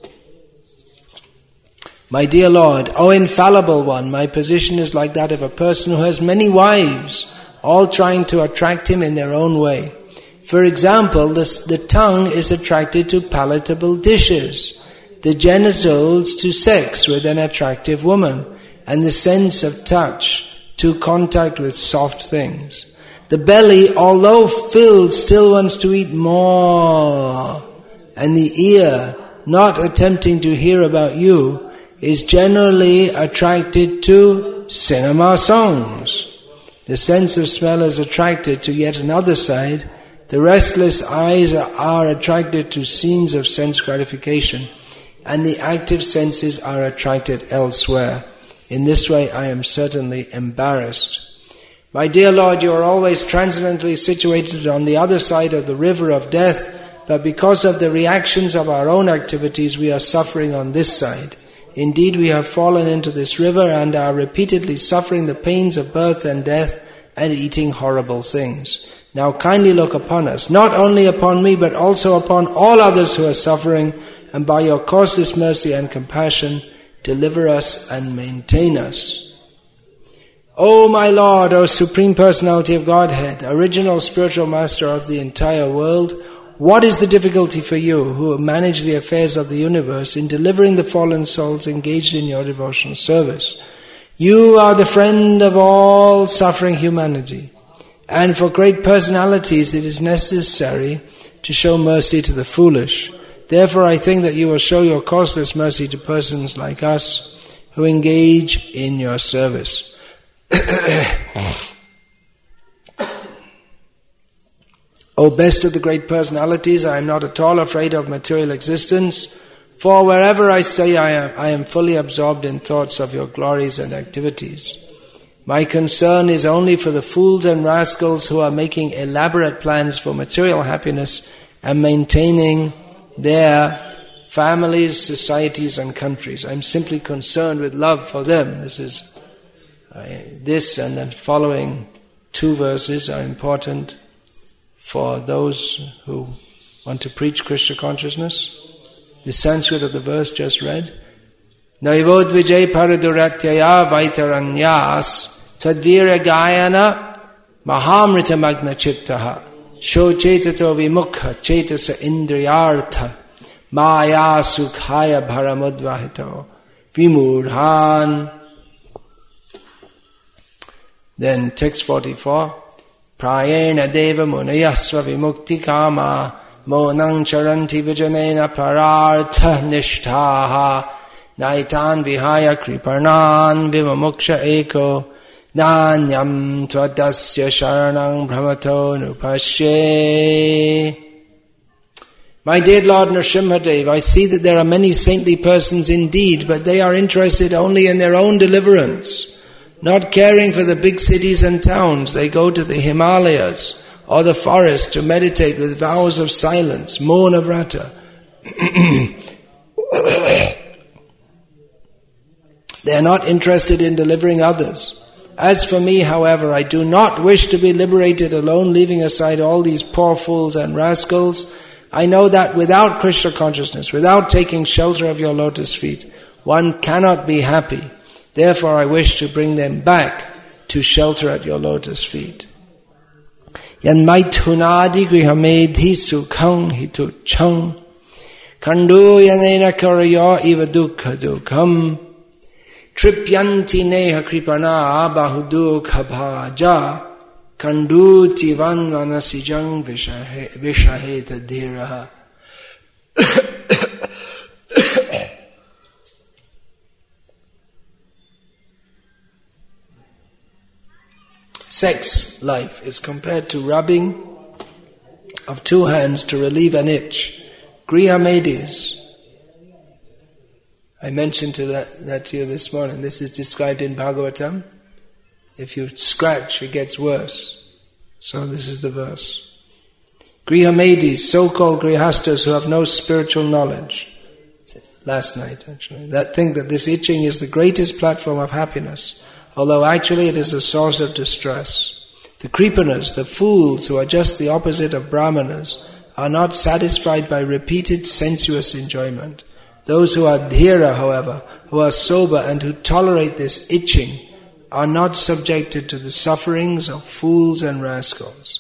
My dear Lord, O infallible one, my position is like that of a person who has many wives, all trying to attract him in their own way. For example, this, the tongue is attracted to palatable dishes, the genitals to sex with an attractive woman, and the sense of touch to contact with soft things. The belly, although filled, still wants to eat more, and the ear, not attempting to hear about you, is generally attracted to cinema songs. The sense of smell is attracted to yet another side. The restless eyes are, are attracted to scenes of sense gratification, and the active senses are attracted elsewhere. In this way I am certainly embarrassed. My dear Lord, you are always transcendently situated on the other side of the river of death, but because of the reactions of our own activities we are suffering on this side. Indeed, we have fallen into this river and are repeatedly suffering the pains of birth and death and eating horrible things. Now kindly look upon us, not only upon me but also upon all others who are suffering, and by your causeless mercy and compassion, deliver us and maintain us. O my Lord, O Supreme Personality of Godhead, original spiritual master of the entire world, what is the difficulty for you who manage the affairs of the universe in delivering the fallen souls engaged in your devotional service? You are the friend of all suffering humanity, and for great personalities it is necessary to show mercy to the foolish. Therefore I think that you will show your causeless mercy to persons like us who engage in your service. O best of the great personalities, I am not at all afraid of material existence, for wherever I stay I am, I am fully absorbed in thoughts of your glories and activities. My concern is only for the fools and rascals who are making elaborate plans for material happiness and maintaining their families, societies and countries. I am simply concerned with love for them. This is uh, this and the following two verses are important for those who want to preach Krishna consciousness. the Sanskrit of the verse just read. Naivodvijay paraduratyaya vaitaranyas tadvira gayana mahamrita magna chittaha sho chetato vimukha chetasa indriyartha maya sukhaya bharamudvahito vimurhan. Then text forty-four. Prayena deva munayasva vimukti kama monang charanti vijanena parartha nishthaha naitan vihaya kriparnan vimamuksha eko nanyam tvadasya sharanang brahmato nupashe. My dear Lord Nrsimhadev, I see that there are many saintly persons indeed, but they are interested only in their own deliverance. Not caring for the big cities and towns, they go to the Himalayas or the forest to meditate with vows of silence, Mauna Vrata. They are not interested in delivering others. As for me, however, I do not wish to be liberated alone, leaving aside all these poor fools and rascals. I know that without Krishna consciousness, without taking shelter of your lotus feet, one cannot be happy. Therefore, I wish to bring them back to shelter at your lotus feet. Yan maithunadi grihamedhi sukhang hituchang kandu yanena karaya iva dukha dukham tripyanti neha kripana bahudukha bhaja kanduti vanvanasijang vishaheta dhiraha. Sex life is compared to rubbing of two hands to relieve an itch. Grihamedis. I mentioned to that, that to you this morning. This is described in Bhagavatam. If you scratch, it gets worse. So this is the verse. Grihamedis, so-called grihastas who have no spiritual knowledge. Last night, actually. That think that this itching is the greatest platform of happiness, although actually it is a source of distress. The kripanas, the fools who are just the opposite of brahmanas, are not satisfied by repeated sensuous enjoyment. Those who are dhira, however, who are sober and who tolerate this itching, are not subjected to the sufferings of fools and rascals.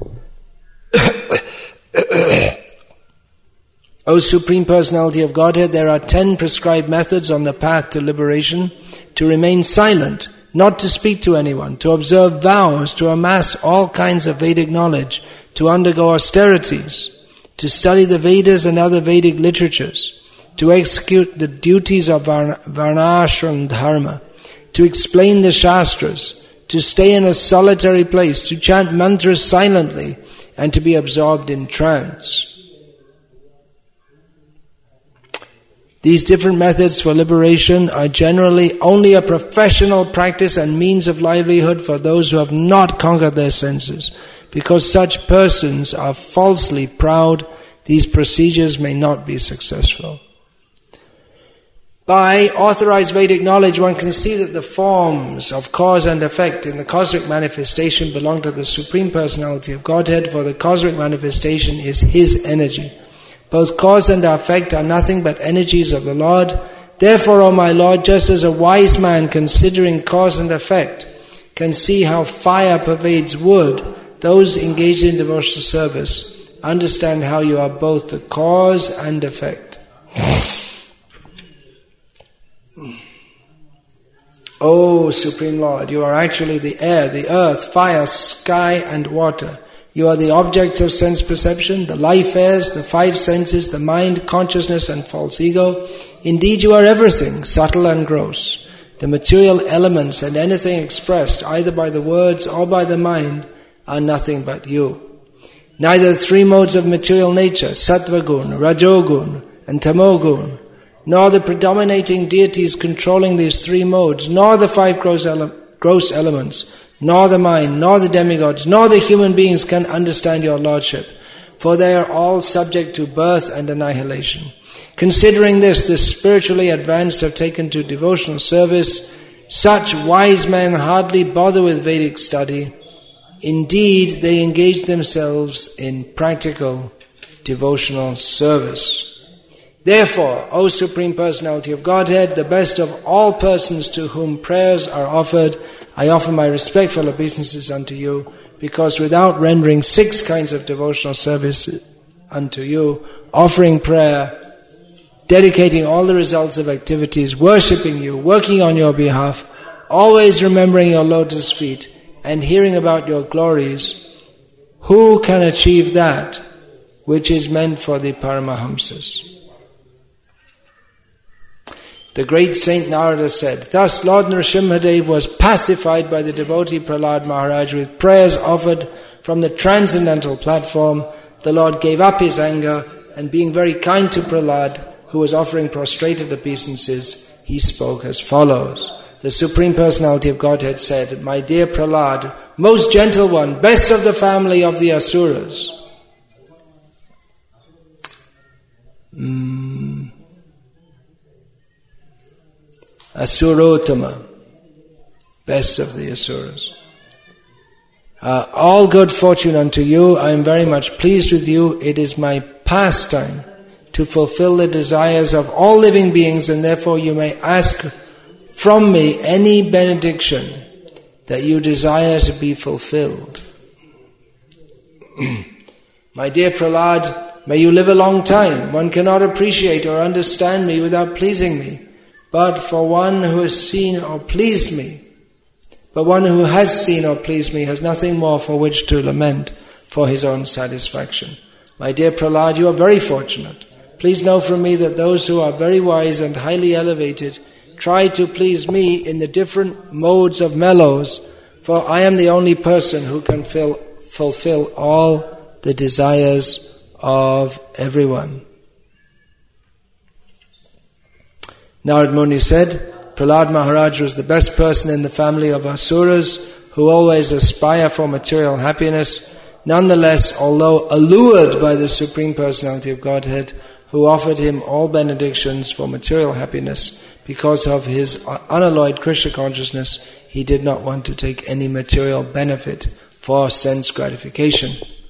O Supreme Personality of Godhead, there are ten prescribed methods on the path to liberation: to remain silent, not to speak to anyone, to observe vows, to amass all kinds of Vedic knowledge, to undergo austerities, to study the Vedas and other Vedic literatures, to execute the duties of Varnashram Dharma, to explain the Shastras, to stay in a solitary place, to chant mantras silently, and to be absorbed in trance. These different methods for liberation are generally only a professional practice and means of livelihood for those who have not conquered their senses. Because such persons are falsely proud, these procedures may not be successful. By authorized Vedic knowledge, one can see that the forms of cause and effect in the cosmic manifestation belong to the Supreme Personality of Godhead, for the cosmic manifestation is His energy. Both cause and effect are nothing but energies of the Lord. Therefore, O my Lord, just as a wise man considering cause and effect can see how fire pervades wood, those engaged in devotional service understand how you are both the cause and effect. O Supreme Lord, you are actually the air, the earth, fire, sky and water. You are the objects of sense perception, the life airs, the five senses, the mind, consciousness and false ego. Indeed, you are everything, subtle and gross. The material elements and anything expressed either by the words or by the mind are nothing but you. Neither the three modes of material nature, sattva gun, rajogun and tamogun, nor the predominating deities controlling these three modes, nor the five gross, ele- gross elements, nor the mind, nor the demigods, nor the human beings can understand your lordship, for they are all subject to birth and annihilation. Considering this, the spiritually advanced have taken to devotional service. Such wise men hardly bother with Vedic study. Indeed, they engage themselves in practical devotional service. Therefore, O Supreme Personality of Godhead, the best of all persons to whom prayers are offered, I offer my respectful obeisances unto you, because without rendering six kinds of devotional service unto you, offering prayer, dedicating all the results of activities, worshipping you, working on your behalf, always remembering your lotus feet, and hearing about your glories, who can achieve that which is meant for the Paramahamsas? The great Saint Narada said, thus Lord Nrsimhadev was pacified by the devotee Prahlad Maharaj with prayers offered from the transcendental platform. The Lord gave up his anger, and being very kind to Prahlad, who was offering prostrated obeisances, he spoke as follows. The Supreme Personality of Godhead said, my dear Prahlad, most gentle one, best of the family of the Asuras. Mm. Asurotama, best of the Asuras. Uh, all good fortune unto you. I am very much pleased with you. It is my pastime to fulfill the desires of all living beings, and therefore you may ask from me any benediction that you desire to be fulfilled. My dear Prahlad, may you live a long time. One cannot appreciate or understand me without pleasing me. But for one who has seen or pleased me, but one who has seen or pleased me has nothing more for which to lament for his own satisfaction. My dear Prahlad, you are very fortunate. Please know from me that those who are very wise and highly elevated try to please me in the different modes of mellows, for I am the only person who can fill, fulfill all the desires of everyone. Narad Muni said, Prahlad Maharaj was the best person in the family of Asuras who always aspire for material happiness. Nonetheless, although allured by the Supreme Personality of Godhead, who offered him all benedictions for material happiness, because of his unalloyed Krishna consciousness, he did not want to take any material benefit for sense gratification.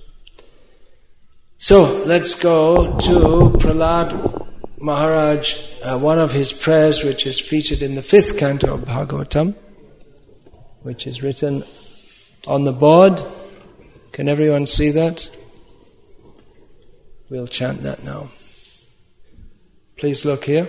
So, let's go to Prahlad Maharaj, uh, one of his prayers which is featured in the fifth canto of Bhagavatam, which is written on the board. Can everyone see that? We'll chant that now. Please look here.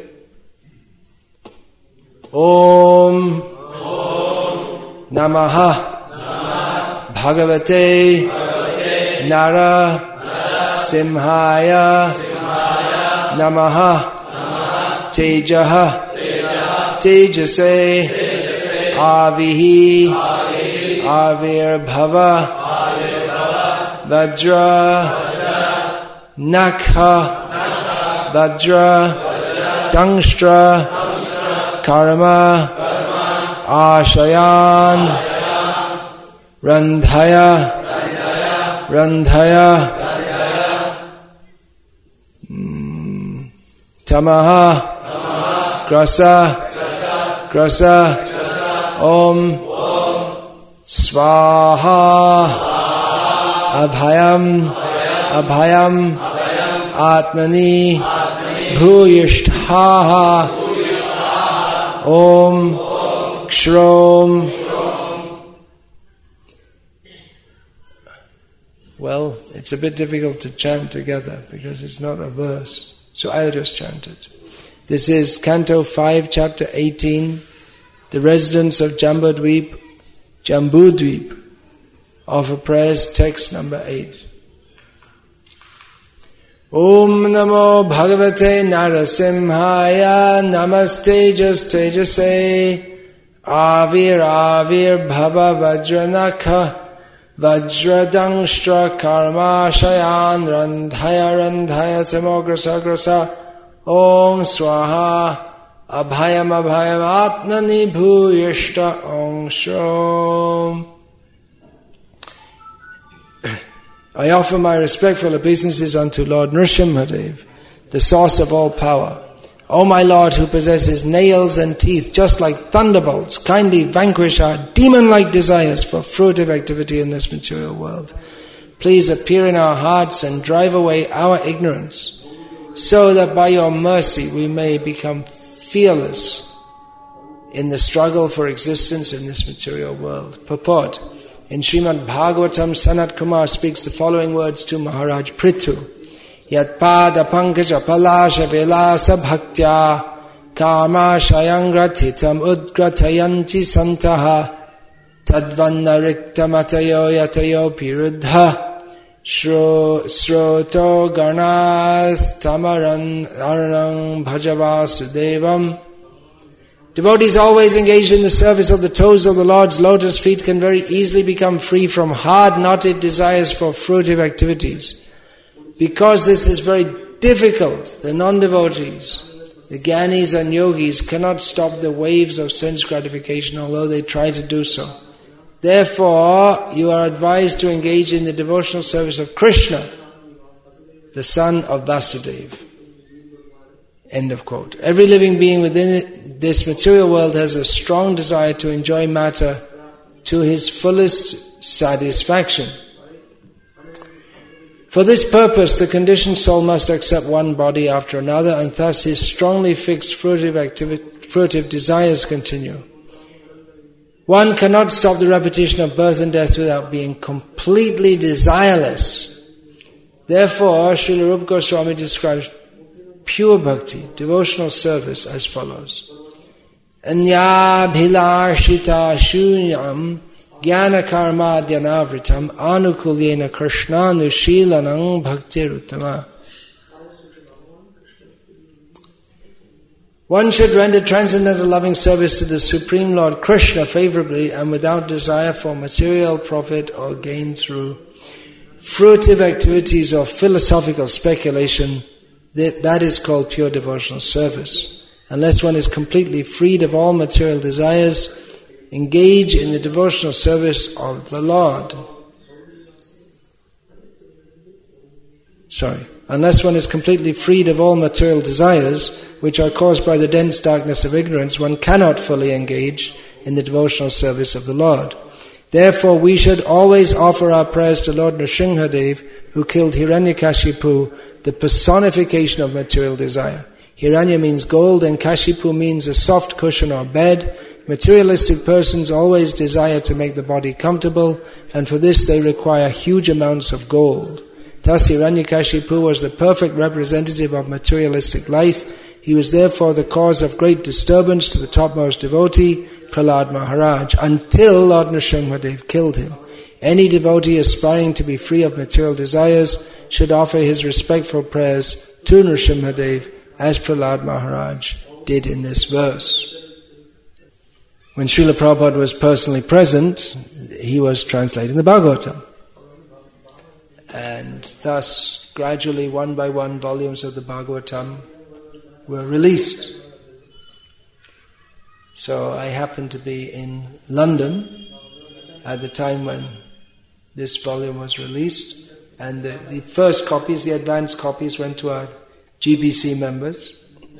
Om, Om Namaha, Namaha Bhagavate, Bhagavate Nara, Nara Simhaya, Simhaya Namaha, Namaha Tejaha, Tejaha Tejase, Tejase Avihi, Avihi Avirbhava, Avirbhava Vajra, Vajra Nakha, Nakha Vajra, Vajra Dangstra, Karma, Karma Ashayan, Ashayan Randhaya, Randhaya, Randhaya, Randhaya mm, Tamaha, Tamaha Grasa, Grasa, Grasa, Grasa Om, Om Swaha, Swaha Abhayam, Abhayam, Abhayam Atmani, Atmani Bhuyishthaha Om, Om Kshrom. Well, it's a bit difficult to chant together because it's not a verse. So I'll just chant it. This is Canto five, Chapter eighteen, the residents of Jambudvip, Jambudvip, offer prayers, text number eight. Om Namo Bhagavate Narasimhaya Namaste Just Tejase Avir Avir Bhava Vajranakha Vajradangstra Karma Shayan Randhaya Randhaya Samograsa Grasa Om Swaha Abhayam Abhayam Atmani Bhuyishta Om Shom. I offer my respectful obeisances unto Lord Nrsimhadev, the source of all power. O my Lord, who possesses nails and teeth just like thunderbolts, kindly vanquish our demon-like desires for fruitive activity in this material world. Please appear in our hearts and drive away our ignorance. so that by your mercy we may become fearless in the struggle for existence in this material world. Purport. In Srimad Bhagavatam, Sanat Kumar speaks the following words to Maharaj Prithu. Yat pada pankaja palasha velasa bhaktya karma shayangratitam udgratayanti santaha tadvanna riktamatayo yatayo piruddha Sroto ganas tamaran arnang bhajavasudevam. Devotees always engaged in the service of the toes of the Lord's lotus feet can very easily become free from hard knotted desires for fruitive activities. Because this is very difficult, the non-devotees, the Gyanis and Yogis cannot stop the waves of sense gratification, although they try to do so. Therefore, you are advised to engage in the devotional service of Krishna, the son of Vasudeva. End of quote. Every living being within this material world has a strong desire to enjoy matter to his fullest satisfaction. For this purpose, the conditioned soul must accept one body after another, and thus his strongly fixed fruitive, activity, fruitive desires continue. One cannot stop the repetition of birth and death without being completely desireless. Therefore, Srila Rupa Goswami describes pure bhakti, devotional service, as follows. Anya bhilashita shunyam jnana karma dhyanavritam anukulyena krishnanushilanam bhaktiruttama. One should render transcendental loving service to the Supreme Lord Krishna favorably and without desire for material profit or gain through fruitive activities or philosophical speculation. That, that is called pure devotional service. Unless one is completely freed of all material desires, engage in the devotional service of the Lord. Sorry. Unless one is completely freed of all material desires, which are caused by the dense darkness of ignorance, one cannot fully engage in the devotional service of the Lord. Therefore, we should always offer our prayers to Lord Nrsimhadev, who killed Hiranyakashipu, the personification of material desire. Hiranya means gold and Kashipu means a soft cushion or bed. Materialistic persons always desire to make the body comfortable, and for this they require huge amounts of gold. Thus Hiranyakashipu was the perfect representative of materialistic life. He was therefore the cause of great disturbance to the topmost devotee, Prahlad Maharaj, until Lord Nrsimhadev killed him. Any devotee aspiring to be free of material desires should offer his respectful prayers to Nrsimhadev, as Prahlad Maharaj did in this verse. When Srila Prabhupada was personally present, he was translating the Bhagavatam. And thus, gradually, one by one, volumes of the Bhagavatam were released. So I happened to be in London at the time when this volume was released, and the, the first copies, the advanced copies, went to our G B C members.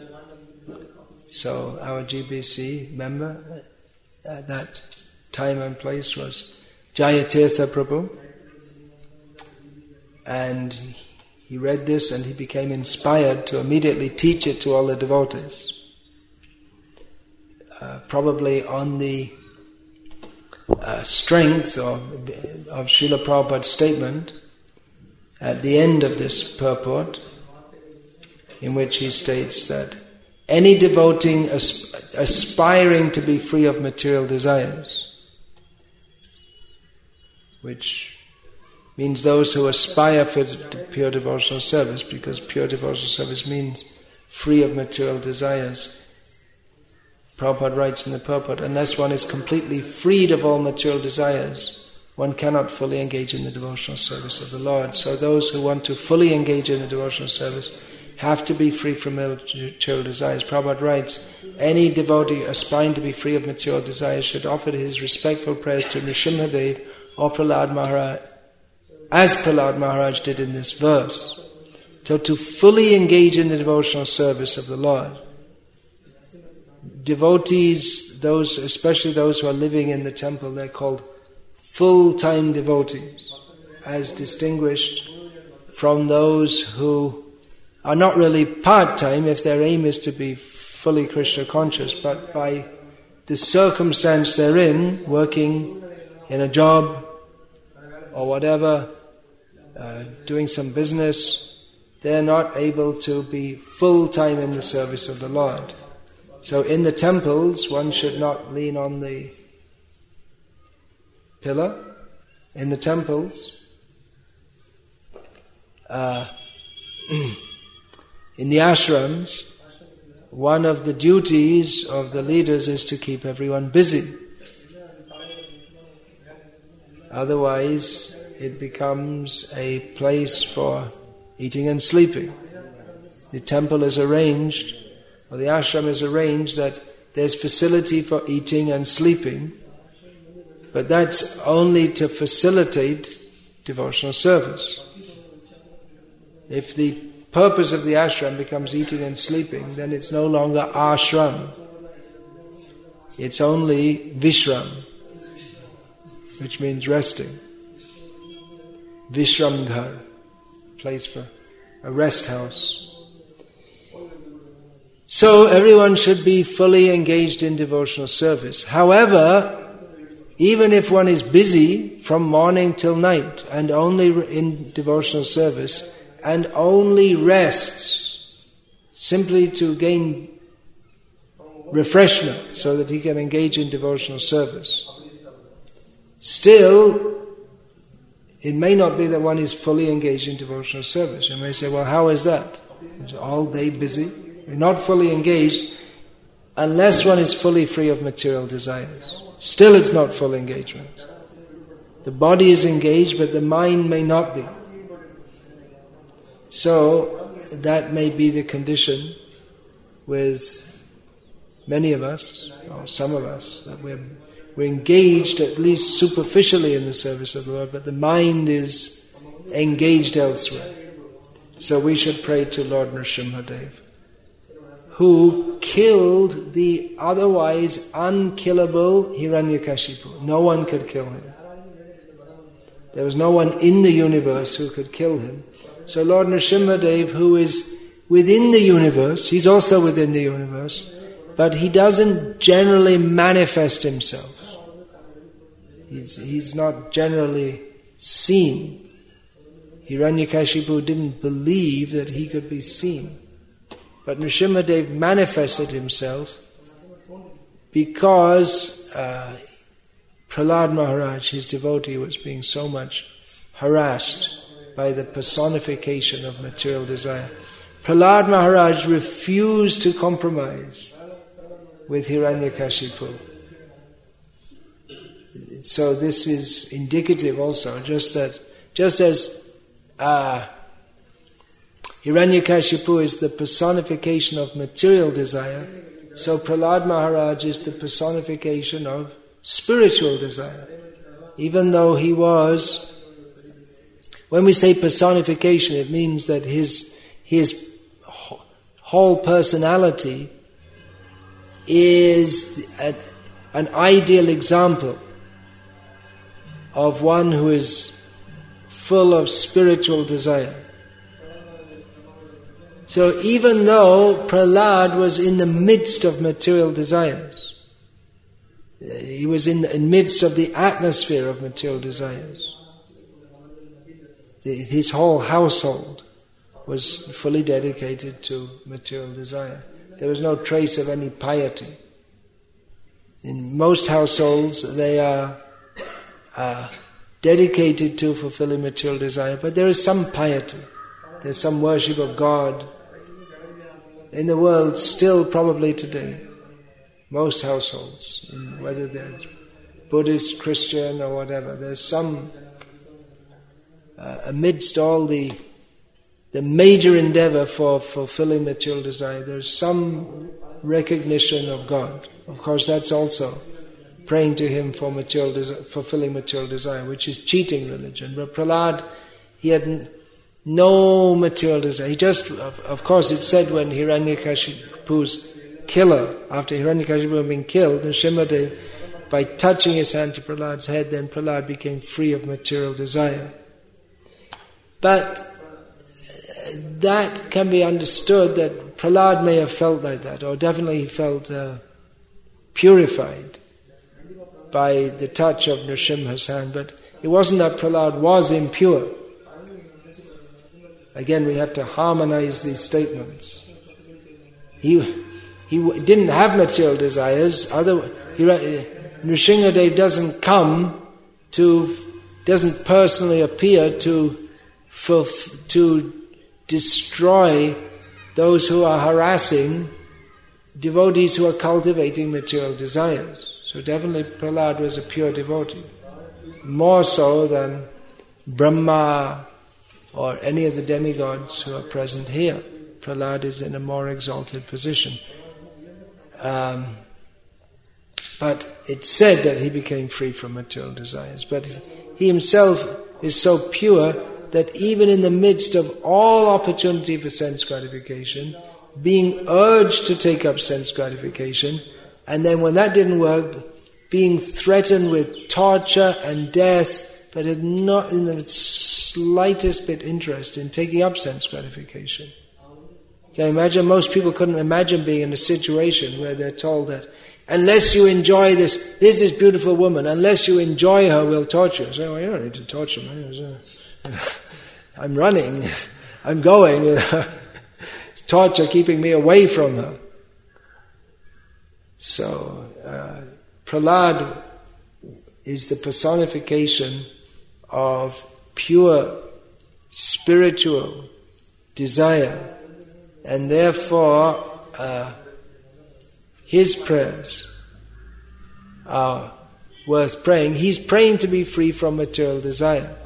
So our G B C member at that time and place was Jayatirtha Prabhu, and he read this and he became inspired to immediately teach it to all the devotees. Uh, probably on the uh, strength of, of Srila Prabhupada's statement at the end of this purport, in which he states that any devotee asp- aspiring to be free of material desires, which means those who aspire for pure devotional service, because pure devotional service means free of material desires. Prabhupada writes in the purport, unless one is completely freed of all material desires, one cannot fully engage in the devotional service of the Lord. So those who want to fully engage in the devotional service have to be free from material desires. Prabhupada writes, any devotee aspiring to be free of material desires should offer his respectful prayers to Nrsimhadev or Prahlad Maharaj, as Prahlad Maharaj did in this verse. So to fully engage in the devotional service of the Lord, devotees, those, especially those who are living in the temple, they're called full-time devotees, as distinguished from those who are not really part-time if their aim is to be fully Krishna conscious, but by the circumstance they're in, working in a job or whatever, uh, doing some business, they're not able to be full-time in the service of the Lord. So in the temples, one should not lean on the pillar. In the temples, uh, in the ashrams, one of the duties of the leaders is to keep everyone busy. Otherwise, it becomes a place for eating and sleeping. The temple is arranged, or the ashram is arranged that there's facility for eating and sleeping, but that's only to facilitate devotional service. If the purpose of the ashram becomes eating and sleeping, then it's no longer ashram. It's only vishram, which means resting. Vishramghar, place for a rest house. So everyone should be fully engaged in devotional service. However, even if one is busy from morning till night and only in devotional service and only rests simply to gain refreshment so that he can engage in devotional service, still it may not be that one is fully engaged in devotional service. You may say, well, how is that? It's all day busy. You're not fully engaged unless one is fully free of material desires. Still it's not full engagement. The body is engaged, but the mind may not be. So that may be the condition with many of us, or some of us, that we're, we're engaged at least superficially in the service of the Lord, but the mind is engaged elsewhere. So we should pray to Lord Nrsimhadev, who killed the otherwise unkillable Hiranyakashipu. No one could kill him. There was no one in the universe who could kill him. So Lord Nrsimhadev, who is within the universe, he's also within the universe, but he doesn't generally manifest himself. He's, he's not generally seen. Hiranyakashipu didn't believe that he could be seen. But Nrsimhadev manifested himself because uh, Prahlad Maharaj, his devotee, was being so much harassed by the personification of material desire. Prahlad Maharaj refused to compromise with Hiranyakashipu. So this is indicative also, just that, just as uh, Hiranyakashipu is the personification of material desire, so Prahlad Maharaj is the personification of spiritual desire. Even though he was, when we say personification, it means that his his whole personality is an, an ideal example of one who is full of spiritual desire. So even though Prahlad was in the midst of material desires, he was in the midst of the atmosphere of material desires, his whole household was fully dedicated to material desire. There was no trace of any piety. In most households, they are uh, dedicated to fulfilling material desire, but there is some piety. There's some worship of God. In the world, still probably today, most households, whether they're Buddhist, Christian or whatever, there's some, uh, amidst all the the major endeavor for fulfilling material desire, there's some recognition of God. Of course, that's also praying to Him for material desire, fulfilling material desire, which is cheating religion. But Prahlad, he had no material desire. He just, of, of course, it's said when Hiranyakashipu's killer, after Hiranyakashipu had been killed, Nrsimhadev, by touching his hand to Prahlad's head, then Prahlad became free of material desire. But that can be understood that Prahlad may have felt like that, or definitely he felt uh, purified by the touch of Nrsimha's hand, but it wasn't that Prahlad was impure. Again, we have to harmonize these statements. He he didn't have material desires. Other he, Nrsimhadev doesn't come to, doesn't personally appear to to destroy those who are harassing devotees who are cultivating material desires. So definitely Prahlad was a pure devotee, more so than Brahma or any of the demigods who are present here. Prahlad is in a more exalted position. Um, but it's said that he became free from material desires. But he himself is so pure that even in the midst of all opportunity for sense gratification, being urged to take up sense gratification, and then when that didn't work, being threatened with torture and death, but had not in the slightest bit interest in taking up sense gratification. Can you imagine? Most people couldn't imagine being in a situation where they're told that unless you enjoy this, this is beautiful woman, unless you enjoy her, we'll torture you. So, well, you don't need to torture me. I'm running, I'm going, you know. It's torture keeping me away from her. So, uh, Prahlad is the personification of pure spiritual desire, and therefore uh, his prayers are worth praying. He's praying to be free from material desire.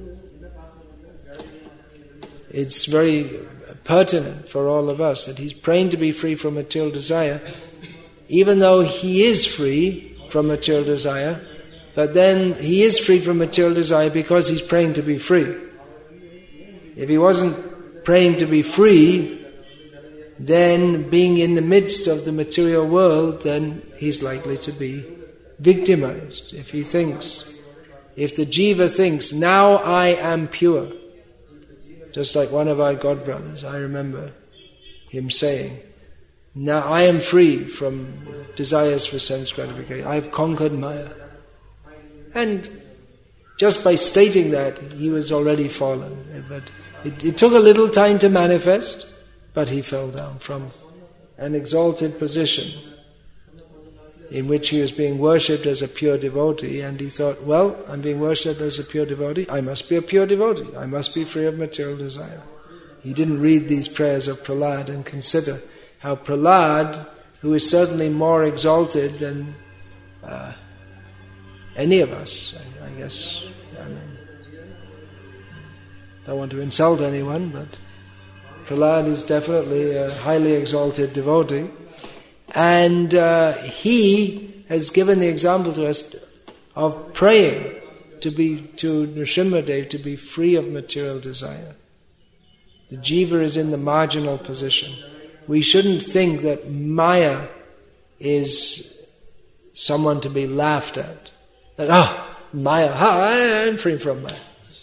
It's very pertinent for all of us that he's praying to be free from material desire, even though he is free from material desire, but then he is free from material desire because he's praying to be free. If he wasn't praying to be free, then being in the midst of the material world, then he's likely to be victimized. If he thinks, if the jiva thinks, now I am pure, just like one of our godbrothers, I remember him saying, now I am free from desires for sense gratification. I have conquered Maya. And just by stating that, he was already fallen. But it, it took a little time to manifest, but he fell down from an exalted position in which he was being worshipped as a pure devotee, and he thought, well, I'm being worshipped as a pure devotee, I must be a pure devotee, I must be free of material desire. He didn't read these prayers of Prahlad and consider how Prahlad, who is certainly more exalted than uh, any of us, I, I guess, I mean, don't want to insult anyone, but Prahlad is definitely a highly exalted devotee, and uh, he has given the example to us of praying to be to Nrsimhadev to be free of material desire. The jiva is in the marginal position. We shouldn't think that Maya is someone to be laughed at. That, ah, oh, Maya, ha, I'm free from Maya.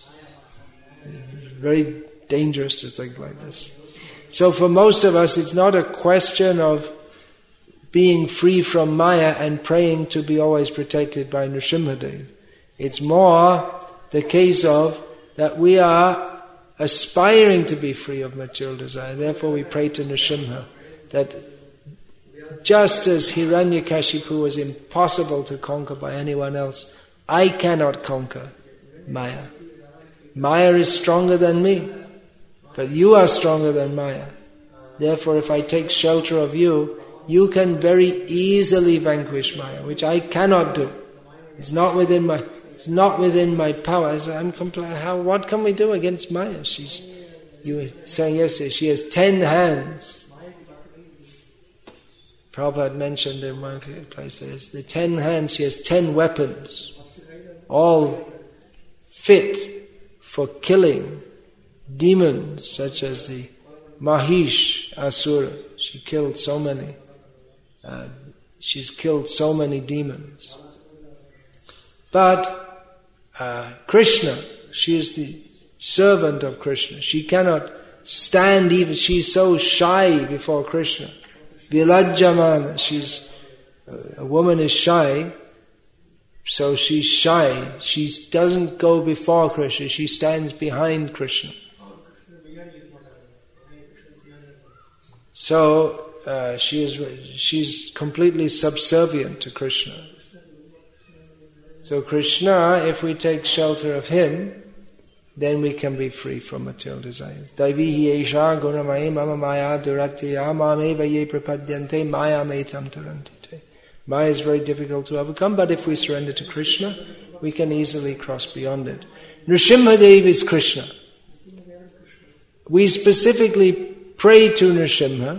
Very dangerous to think like this. So for most of us, it's not a question of being free from Maya and praying to be always protected by Nrsimhadev. It's more the case of that we are aspiring to be free of material desire. Therefore we pray to Nrsimha that just as Hiranyakashipu was impossible to conquer by anyone else, I cannot conquer Maya. Maya is stronger than me, but you are stronger than Maya. Therefore, if I take shelter of you, you can very easily vanquish Maya, which I cannot do. It's not within my it's not within my power. I'm compl- how what can we do against Maya? She's you were saying yesterday, she has ten hands. Prabhupada mentioned in one place there's the ten hands, she has ten weapons, all fit for killing demons such as the Mahish Asura. She killed so many. Uh, she's killed so many demons. But uh, Krishna, she is the servant of Krishna. She cannot stand even, she's so shy before Krishna. Vilajjamana, she's, a woman is shy, so she's shy. She doesn't go before Krishna, she stands behind Krishna. So uh, she is, she's completely subservient to Krishna. So Krishna, if we take shelter of him, then we can be free from material desires. Daivihi esha gunamayi mama maya duratya mameva ye prapadyante maya metam tarantite. Maya is very difficult to overcome, but if we surrender to Krishna, we can easily cross beyond it. Nrsimhadev is Krishna. We specifically pray to Nrsimha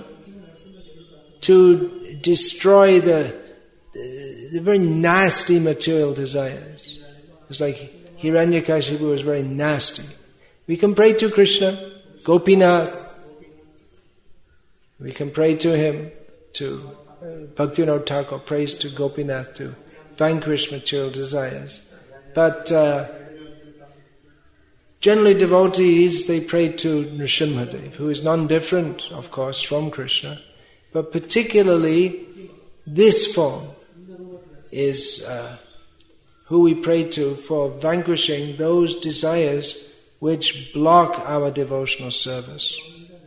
to destroy the, the, the very nasty material desires. It's like Hiranyakashipu was very nasty. We can pray to Krishna, Gopinath. We can pray to him, to uh, Bhaktivinoda Thakur prays to Gopinath to vanquish material desires. But uh, generally devotees, they pray to Nrsimhadev, who is non-different, of course, from Krishna. But particularly, this form is uh, who we pray to for vanquishing those desires which block our devotional service.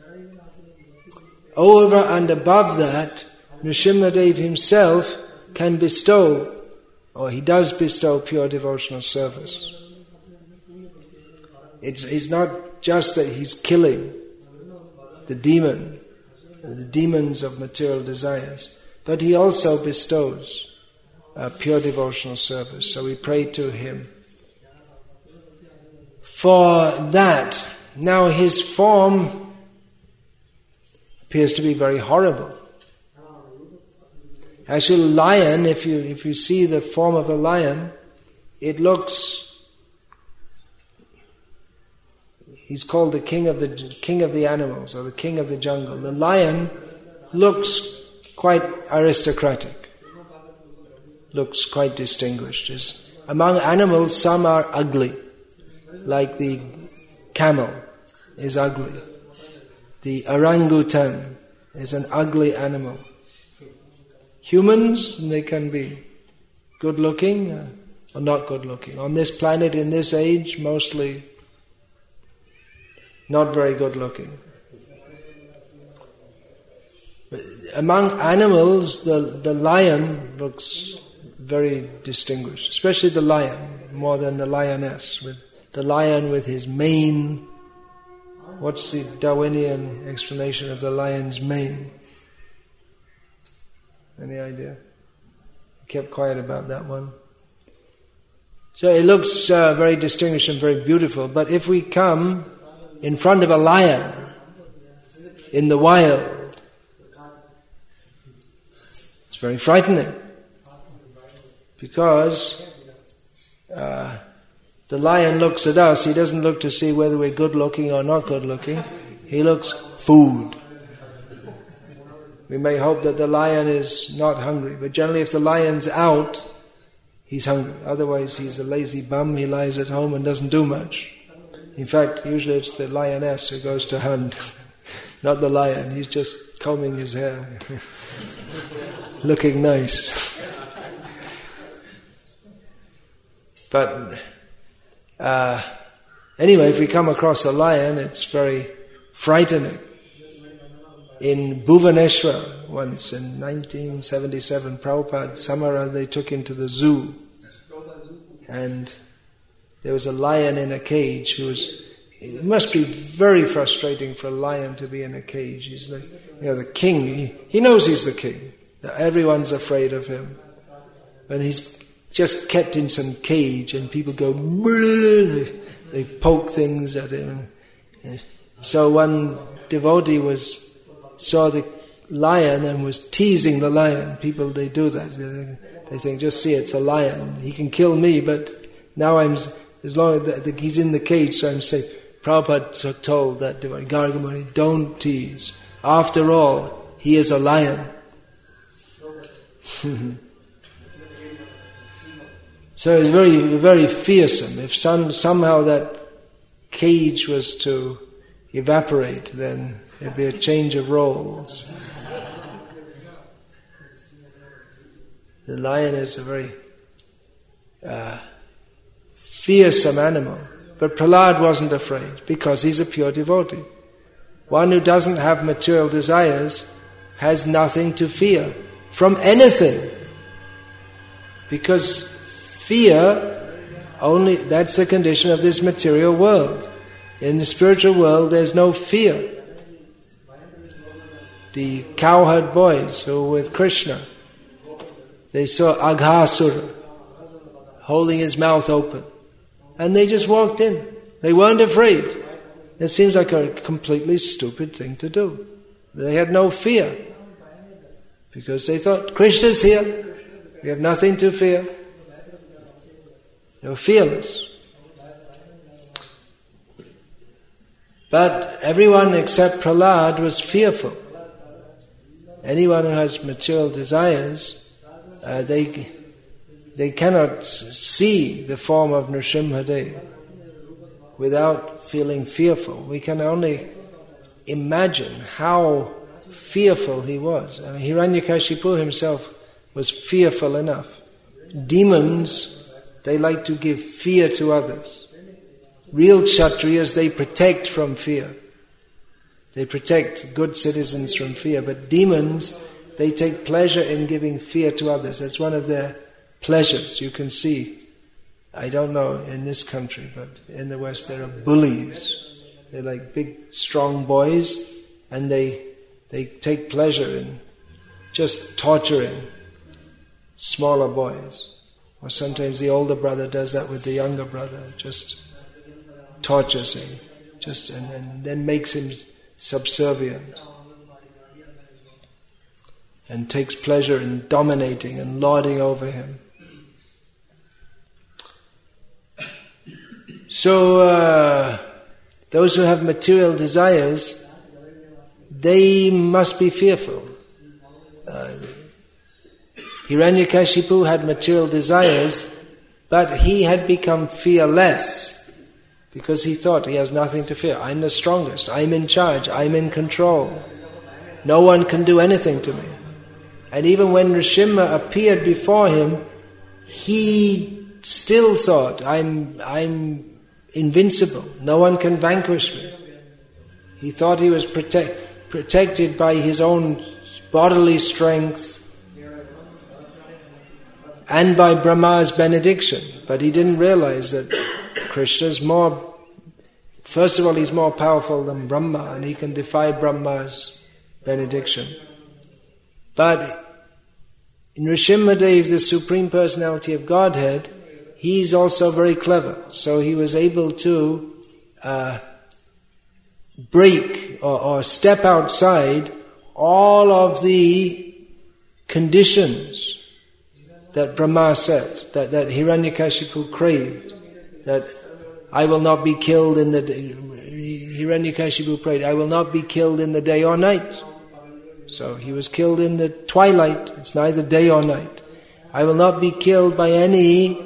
Over and above that, Nrsimhadev himself can bestow, or he does bestow, pure devotional service. It's, it's not just that he's killing the demon, the demons of material desires, but he also bestows uh, pure devotional service. So we pray to him for that. Now his form appears to be very horrible. Actually, lion, if you if you see the form of a lion, it looks. He's called the king of the king of the animals, or the king of the jungle. The lion looks quite aristocratic, looks quite distinguished. Is among animals, some are ugly, like the camel is ugly. The orangutan is an ugly animal. Humans, they can be good looking uh, or not good looking. On this planet, in this age, mostly not very good looking. But among animals, the, the lion looks very distinguished, especially the lion, more than the lioness. With the lion with his mane. What's the Darwinian explanation of the lion's mane? Any idea? Kept quiet about that one. So it looks uh, very distinguished and very beautiful, but if we come in front of a lion in the wild, it's very frightening, because uh, the lion looks at us. He doesn't look to see whether we're good looking or not good looking. He looks food. We may hope that the lion is not hungry, but generally if the lion's out, he's hungry. Otherwise he's a lazy bum, he lies at home and doesn't do much. In fact, usually it's the lioness who goes to hunt, not the lion. He's just combing his hair, looking nice. But uh, anyway, if we come across a lion, it's very frightening. In Bhuvaneshwar, once in nineteen seventy-seven, Prabhupada, Samara, they took him to the zoo, and there was a lion in a cage who was, it must be very frustrating for a lion to be in a cage. He's like, you know, the king, he, he knows he's the king. Everyone's afraid of him. And he's just kept in some cage and people go, they, they poke things at him. So one devotee was, saw the lion and was teasing the lion. People, they do that. They think, just see, it's a lion. He can kill me, but now I'm, as long as the, the, he's in the cage, so I'm safe. Prabhupada told that devotee, Gargamuni, don't tease. After all, he is a lion. So it's very, very fearsome. If some, somehow that cage was to, evaporate, then there'd be a change of roles. The lion is a very uh, fearsome animal, but Prahlad wasn't afraid because he's a pure devotee. One who doesn't have material desires has nothing to fear from anything, because fear only, that's the condition of this material world. In the spiritual world there's no fear. The cowherd boys who were with Krishna, they saw Aghasura holding his mouth open, and they just walked in. They weren't afraid. It seems like a completely stupid thing to do. They had no fear, because they thought, Krishna's here, we have nothing to fear. They were fearless. But everyone except Prahlad was fearful. Anyone who has material desires, uh, they they cannot see the form of Nrsimhadev without feeling fearful. We can only imagine how fearful he was. I mean, Hiranyakashipu himself was fearful enough. Demons, they like to give fear to others. Real Kshatriyas, they protect from fear. They protect good citizens from fear. But demons, they take pleasure in giving fear to others. That's one of their pleasures. You can see, I don't know in this country, but in the West there are bullies. They're like big, strong boys, and they they take pleasure in just torturing smaller boys. Or sometimes the older brother does that with the younger brother, just tortures him, just and, and then makes him subservient, and takes pleasure in dominating and lording over him. So uh, those who have material desires, they must be fearful. Uh, Hiranyakashipu had material desires, but he had become fearless because he thought he has nothing to fear. I'm the strongest, I'm in charge, I'm in control. No one can do anything to me. And even when Nrsimha appeared before him, he still thought, I'm I'm invincible, no one can vanquish me. He thought he was protect, protected by his own bodily strength and by Brahma's benediction. But he didn't realize that Krishna's more, first of all, he's more powerful than Brahma, and he can defy Brahma's benediction. But Nrsimhadev, the Supreme Personality of Godhead, he's also very clever. So he was able to uh, break or, or step outside all of the conditions that Brahma said, that, that Hiranyakashipu craved, that I will not be killed in the day. Hiranyakashipu prayed, I will not be killed in the day or night. So he was killed in the twilight, it's neither day or night. I will not be killed by any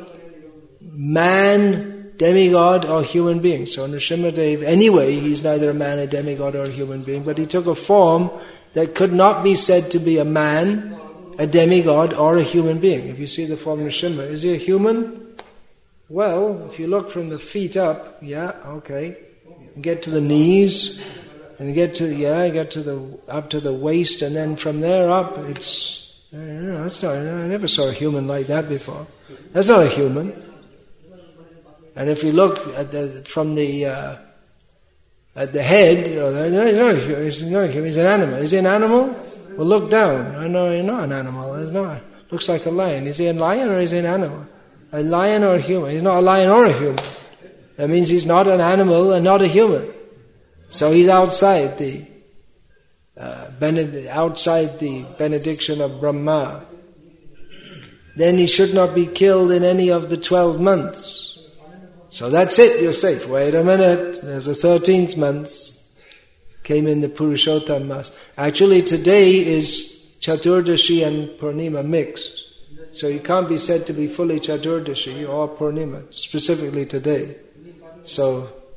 man, demigod or human being. So Nrsimhadev, anyway, he's neither a man, a demigod or a human being, but he took a form that could not be said to be a man, a demigod or a human being. If you see the form of Nrsimha, is he a human? Well, if you look from the feet up, yeah, okay. You get to the knees, and you get to, yeah, you get to the, up to the waist, and then from there up, it's, you know, it's not, I never saw a human like that before. That's not a human. And if you look at the, from the, uh, at the head, you know, no, he's not a human, he's not a human, he's an animal. Is he an animal? Well, look down. I know you're not an animal. It's not. Looks like a lion. Is he a lion or is he an animal? A lion or a human? He's not a lion or a human. That means he's not an animal and not a human. So he's outside the uh, bened- outside the benediction of Brahma. Then he should not be killed in any of the twelve months. So that's it, you're safe. Wait a minute, there's a thirteenth month. Came in the Purushottam Mas. Actually today is Chaturdashi and Purnima mixed. So you can't be said to be fully Chaturdashi or Purnima, specifically today. So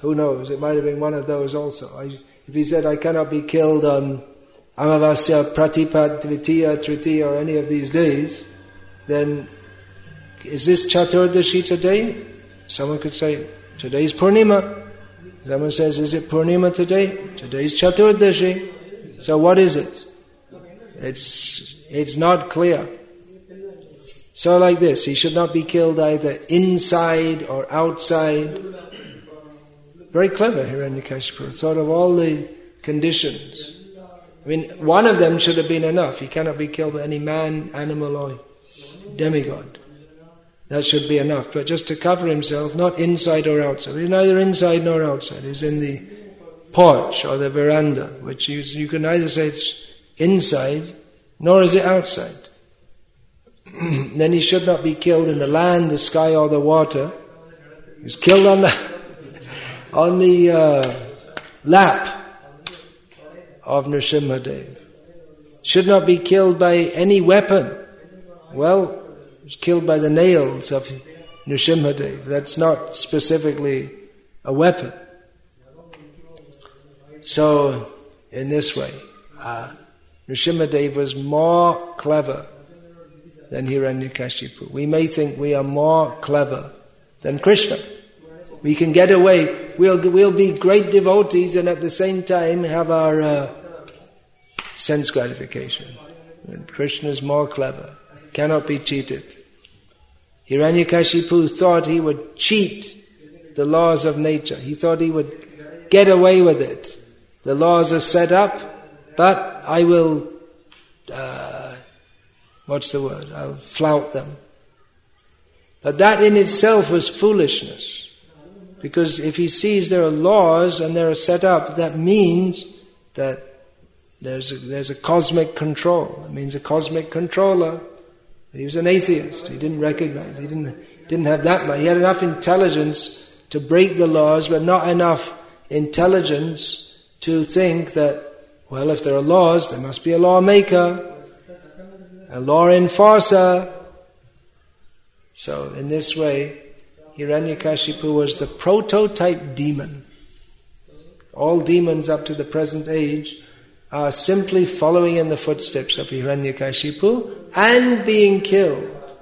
Who knows? It might have been one of those also. I, if he said, I cannot be killed on Amavasya, Pratipad, Dvitiya, Tritiya, or any of these days, then is this Chaturdashi today? Someone could say, today's Purnima. Someone says, is it Purnima today? Today's Chaturdashi. So what is it? It's, it's not clear. So like this, he should not be killed either inside or outside. Very clever, Hiranyakashipu. Thought of all the conditions. I mean, one of them should have been enough. He cannot be killed by any man, animal, or demigod. That should be enough. But just to cover himself, not inside or outside. He's neither inside nor outside. He's in the porch or the veranda, which you, you can neither say it's inside, nor is it outside. Then he should not be killed in the land, the sky, or the water. He was killed on the on the uh, lap of Nrsimhadev. Should not be killed by any weapon. Well, he was killed by the nails of Nrsimhadev. That's not specifically a weapon. So, in this way, uh, Nrsimhadev was more clever than Hiranyakashipu. We may think we are more clever than Krishna. We can get away. We'll we'll be great devotees and at the same time have our uh, sense gratification. And Krishna is more clever. Cannot be cheated. Hiranyakashipu thought he would cheat the laws of nature. He thought he would get away with it. The laws are set up, but I will... Uh, What's the word? I'll flout them. But that in itself was foolishness. Because if he sees there are laws and they are set up, that means that there's a, there's a cosmic control. It means a cosmic controller. He was an atheist. He didn't recognize. He didn't, didn't have that much. He had enough intelligence to break the laws, but not enough intelligence to think that, well, if there are laws, there must be a lawmaker, a law enforcer. So in this way, Hiranyakashipu was the prototype demon. All demons up to the present age are simply following in the footsteps of Hiranyakashipu and being killed,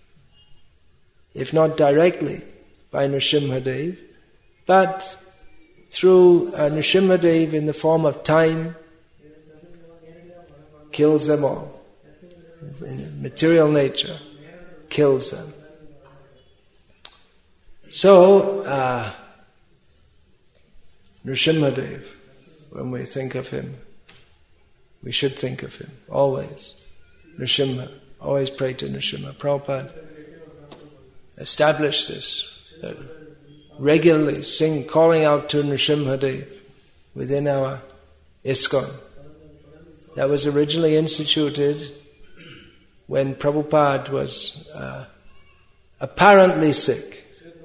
if not directly by Nrsimhadev, but through uh, Nrsimhadev in the form of time, kills them all. In material nature, kills them. So, uh, Nrsimhadev, when we think of him, we should think of him, always. Nrsimha, always pray to Nrsimha. Prabhupada established this, that regularly sing, calling out to Nrsimhadev within our ISKCON. That was originally instituted when Prabhupada was uh, apparently sick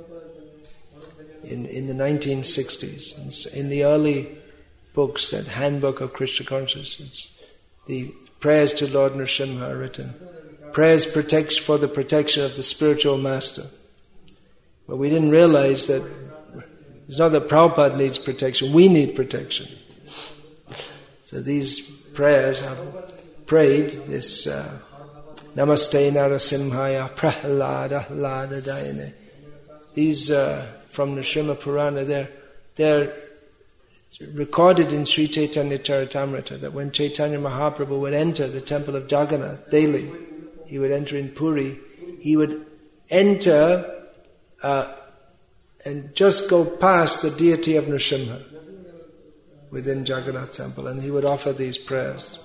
in, in the nineteen sixties. In the early books, that Handbook of Krishna Consciousness, the prayers to Lord Nrsimha are written. Prayers protect, for the protection of the spiritual master. But we didn't realize that it's not that Prabhupada needs protection, we need protection. So these prayers are prayed, this uh, Namaste Narasimhaya Prahlada Hlada Dayane. These uh, from the Srimad Purana, they're, they're recorded in Sri Chaitanya Charitamrita, that when Chaitanya Mahaprabhu would enter the temple of Jagannath daily, he would enter in Puri, he would enter uh, and just go past the deity of Nrsimha within Jagannath temple, and he would offer these prayers.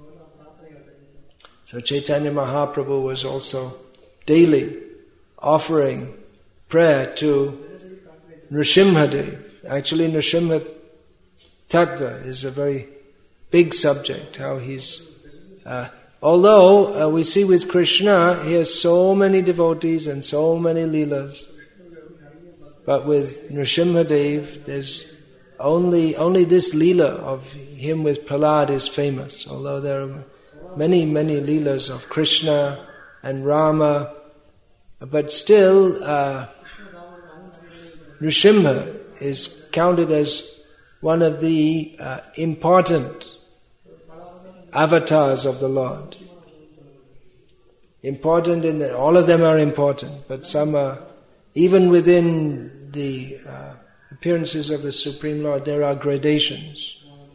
So Chaitanya Mahaprabhu was also daily offering prayer to Nrsimhadev. Actually, Nrsimha Tattva is a very big subject, how he's... Uh, although uh, we see with Krishna, he has so many devotees and so many leelas. But with Nrsimhadev, there's only only this leela of him with Prahlad is famous. Although there are many, many leelas of Krishna and Rama. But still, uh, Nrsimha is counted as one of the uh, important avatars of the Lord. Important in that all of them are important, but some are, even within the uh, appearances of the Supreme Lord, there are gradations.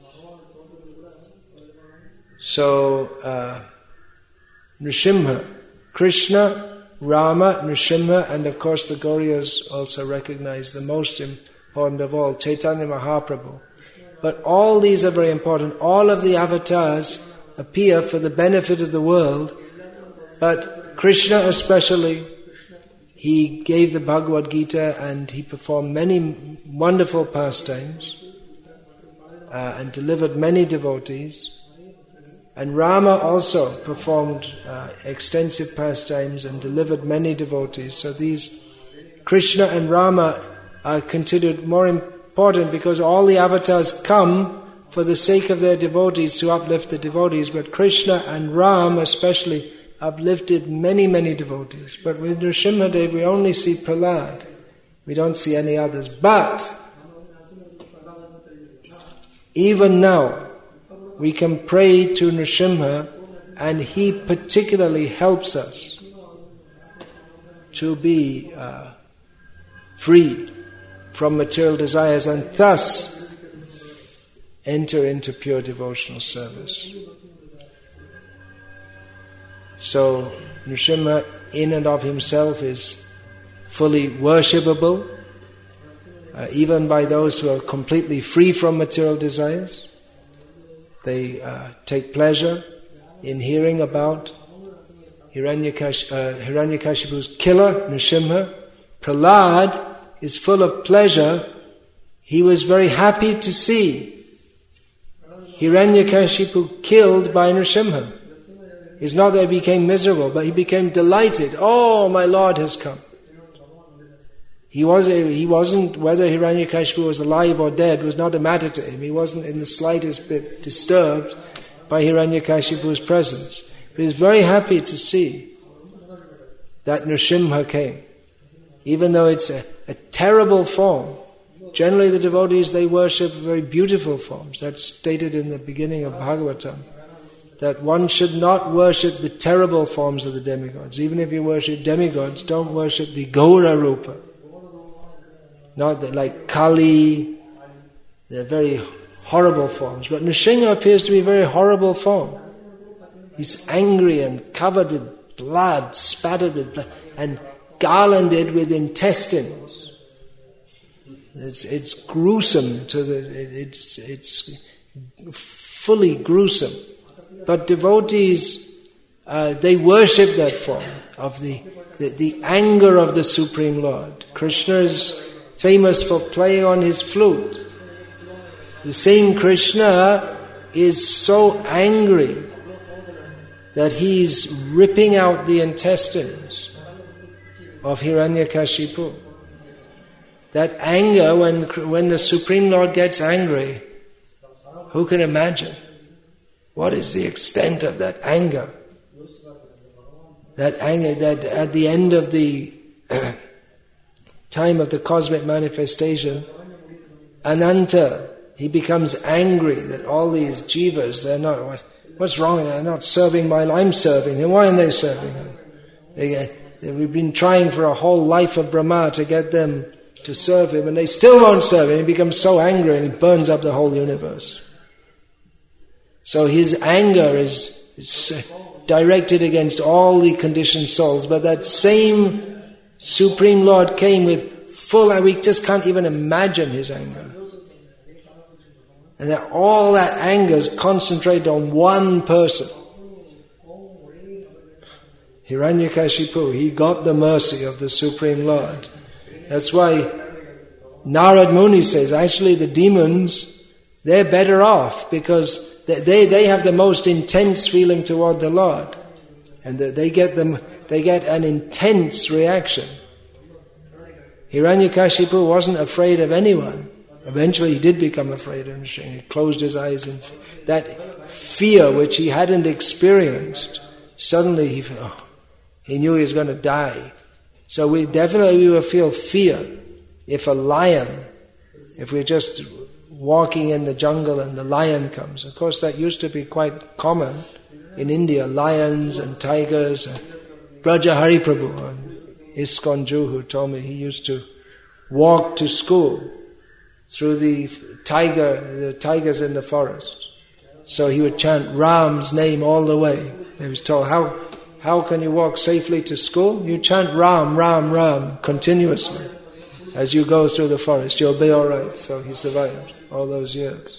So, uh, Nrsimha, Krishna, Rama, Nrsimha, and of course the Gauriyas also recognize the most important of all, Chaitanya Mahaprabhu. But all these are very important. All of the avatars appear for the benefit of the world, but Krishna especially, he gave the Bhagavad Gita and he performed many wonderful pastimes uh, and delivered many devotees. And Rama also performed uh, extensive pastimes and delivered many devotees. So these, Krishna and Rama are considered more important because all the avatars come for the sake of their devotees to uplift the devotees. But Krishna and Ram especially uplifted many, many devotees. But with Nrsimhadev we only see Prahlad. We don't see any others. But even now, we can pray to Nrsimha and he particularly helps us to be uh, free from material desires and thus enter into pure devotional service. So Nrsimha in and of himself is fully worshipable, uh, even by those who are completely free from material desires. They uh, take pleasure in hearing about Hiranyakash, uh, Hiranyakashipu's killer, Nrsimha. Prahlad is full of pleasure. He was very happy to see Hiranyakashipu killed by Nrsimha. It's not that he became miserable, but he became delighted. Oh, my Lord has come. He was a, he wasn't, whether Hiranyakashipu was alive or dead was not a matter to him. He wasn't in the slightest bit disturbed by Hiranyakashipu's presence. But he was very happy to see that Nrsimha came. Even though it's a, a terrible form. Generally the devotees, they worship very beautiful forms. That's stated in the beginning of Bhagavatam. That one should not worship the terrible forms of the demigods. Even if you worship demigods, don't worship the Gaura Rupa. Not that, like Kali, they're very horrible forms. But Nrsimha appears to be a very horrible form. He's angry and covered with blood, spattered with blood, and garlanded with intestines. It's, it's gruesome to the, it's, it's fully gruesome. But devotees, uh, they worship that form of the, the, the anger of the Supreme Lord. Krishna is famous for playing on his flute. The same Krishna is so angry that he's ripping out the intestines of Hiranyakashipu. That anger, when, when the Supreme Lord gets angry, who can imagine? What is the extent of that anger? That anger that at the end of the time of the cosmic manifestation, Ananta, he becomes angry that all these jivas, they're not, what's wrong? They're not serving my, I'm serving him. Why aren't they serving him? They, they, we've been trying for a whole life of Brahma to get them to serve him, and they still won't serve him. He becomes so angry and he burns up the whole universe. So his anger is, is directed against all the conditioned souls, but that same Supreme Lord came with full, and we just can't even imagine his anger. And that all that anger is concentrated on one person. Hiranyakashipu, he got the mercy of the Supreme Lord. That's why Narad Muni says, actually the demons, they're better off because they, they have the most intense feeling toward the Lord. And they get them, they get an intense reaction. Hiranyakashipu wasn't afraid of anyone. Eventually he did become afraid of Nrsimha. He closed his eyes and that fear which he hadn't experienced, suddenly he, oh, he knew he was going to die. So we definitely we will feel fear if a lion If we're just walking in the jungle and the lion comes, of course that used to be quite common in India, lions and tigers. Braja Hari Prabhu on ISKCON Juhu told me he used to walk to school through the tiger, the tigers in the forest. So he would chant Ram's name all the way. He was told, how, how can you walk safely to school? You chant Ram, Ram, Ram continuously. As you go through the forest, you'll be all right. So he survived all those years.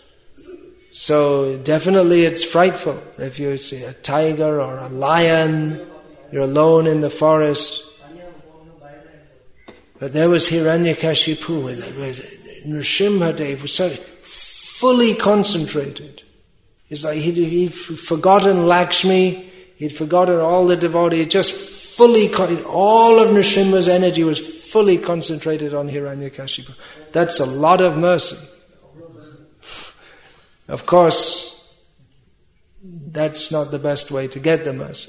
So definitely it's frightful if you see a tiger or a lion, you're alone in the forest. But there was Hiranyakashipu with, with Nrsimhadev, was so fully concentrated. It's like he'd, he'd forgotten Lakshmi, he'd forgotten all the devotees, just fully, all of Nrsimha's energy was fully concentrated on Hiranyakashipu. That's a lot of mercy. Of course, that's not the best way to get the mercy.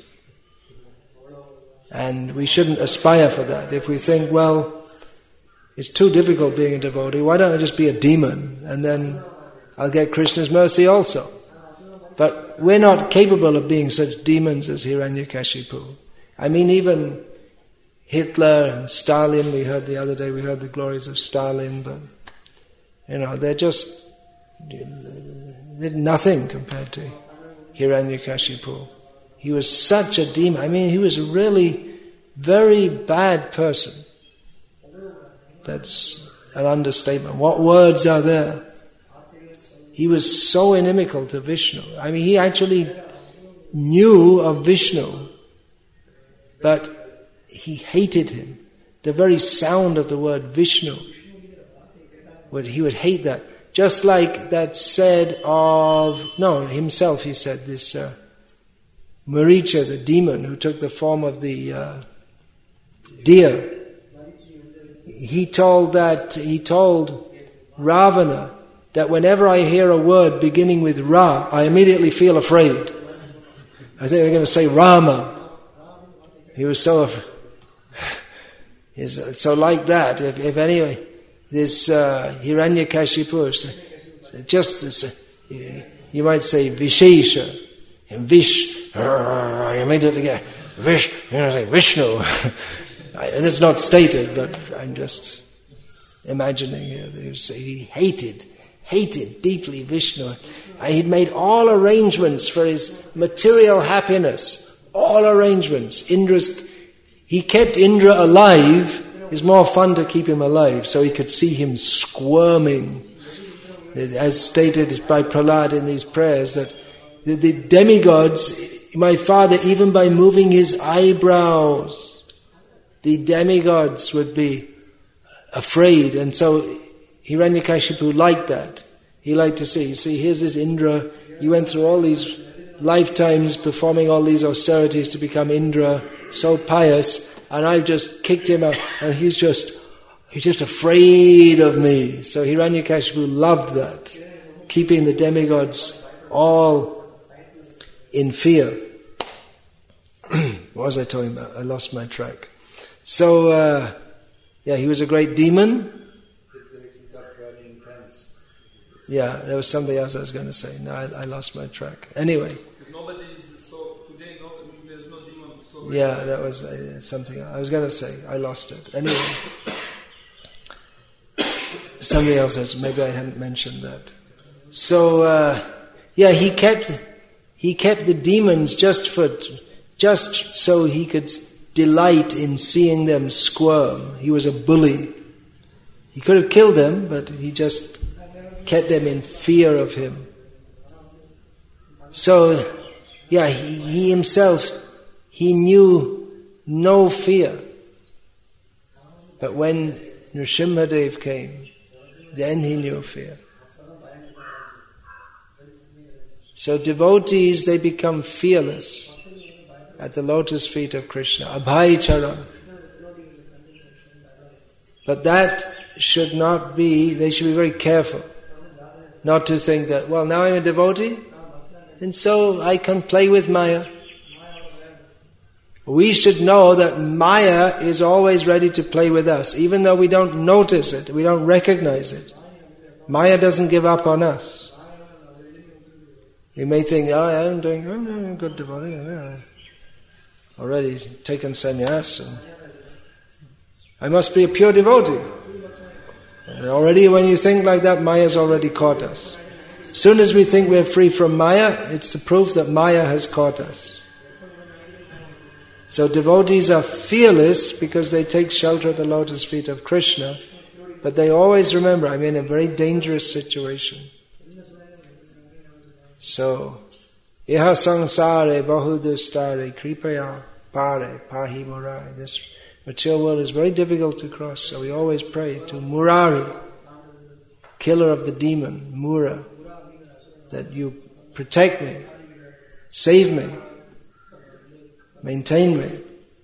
And we shouldn't aspire for that. If we think, well, it's too difficult being a devotee, why don't I just be a demon and then I'll get Krishna's mercy also? But we're not capable of being such demons as Hiranyakashipu. I mean, even Hitler and Stalin, we heard the other day, we heard the glories of Stalin, but, you know, they're just they're nothing compared to Hiranyakashipu. He was such a demon. I mean, he was a really very bad person. That's an understatement. What words are there? He was so inimical to Vishnu. I mean, he actually knew of Vishnu, but he hated him. The very sound of the word Vishnu, he would hate that. Just like that said of, no, himself he said, this uh, Maricha, the demon who took the form of the uh, deer. He told that, he told Ravana that whenever I hear a word beginning with Ra, I immediately feel afraid. I think they're going to say Rama. He was so af- so like that. If, if anyway, this uh, Hiranyakashipu, just this, uh, you might say Vishesha, and Vish, uh, immediately get Vish, you know, say Vishnu. And it's not stated, but I'm just imagining here. He hated, hated deeply Vishnu. He'd made all arrangements for his material happiness. All arrangements. Indra's, he kept Indra alive. It's more fun to keep him alive, so he could see him squirming. As stated by Prahlad in these prayers, that the, the demigods, my father, even by moving his eyebrows, the demigods would be afraid. And so Hiranyakashipu liked that. He liked to see, see, here's this Indra, he went through all these lifetimes performing all these austerities to become Indra, so pious, and I've just kicked him out, and he's just, he's just afraid of me. So Hiranyakashipu loved that, keeping the demigods all in fear. What was I talking about? I lost my track. So, uh, yeah, he was a great demon. Yeah, there was something else I was going to say. No, I, I lost my track. Anyway. Nobody is so today. No, there's no demon. So yeah, that was uh, something I was going to say. I lost it. Anyway, something else. Else, maybe I hadn't mentioned that. So, uh, yeah, he kept he kept the demons just for just so he could delight in seeing them squirm. He was a bully. He could have killed them, but he just kept them in fear of him. So, yeah, he, he himself, he knew no fear. But when Nrsimhadev came, then he knew fear. So devotees, they become fearless at the lotus feet of Krishna, Abhay Charan. But that should not be, they should be very careful not to think that, well, now I'm a devotee, and so I can play with Maya. We should know that Maya is always ready to play with us, even though we don't notice it, we don't recognize it. Maya doesn't give up on us. We may think, oh, I'm doing I'm a good devotee, yeah. Already taken sannyas, and I must be a pure devotee. And already when you think like that, Maya's already caught us. As soon as we think we're free from Maya, it's the proof that Maya has caught us. So devotees are fearless because they take shelter at the lotus feet of Krishna, but they always remember, I'm in a very dangerous situation. So, iha sangsare bahudustare kripaya pare pahi murari. This material world is very difficult to cross, so we always pray to Murari, killer of the demon, Mura, that you protect me, save me, maintain me.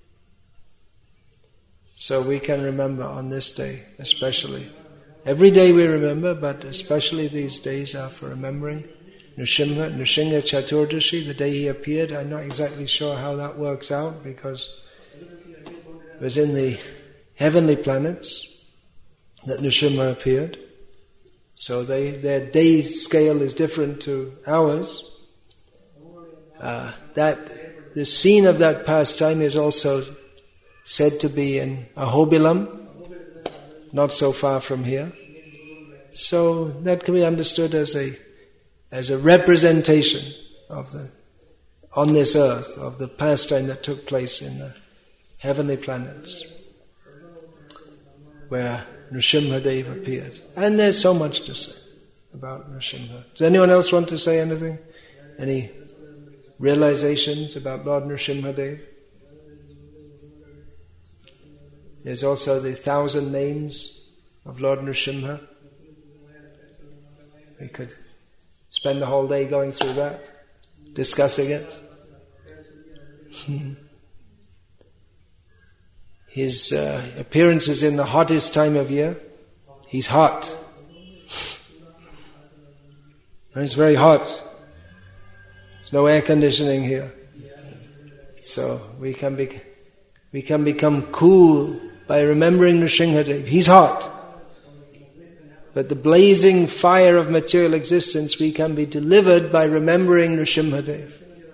So we can remember on this day especially. Every day we remember, but especially these days are for remembering Nrsimha, Nrsimha Chaturdashi, the day he appeared. I'm not exactly sure how that works out because it was in the heavenly planets that Nrsimha appeared. So they, their day scale is different to ours. Uh, that the scene of that pastime is also said to be in Ahobilam, not so far from here. So that can be understood as a as a representation of the on this earth of the pastime that took place in the heavenly planets, where Nrsimha Deva appeared. And there's so much to say about Nrsimha. Does anyone else want to say anything? Any realizations about Lord Nrsimha Deva? There's also the thousand names of Lord Nrsimha. We could spend the whole day going through that, discussing it. His uh, appearance is in the hottest time of year. He's hot. And it's very hot. There's no air conditioning here. So we can be, we can become cool by remembering Nrsimhadev. He's hot. But the blazing fire of material existence, we can be delivered by remembering Nrsimhadev.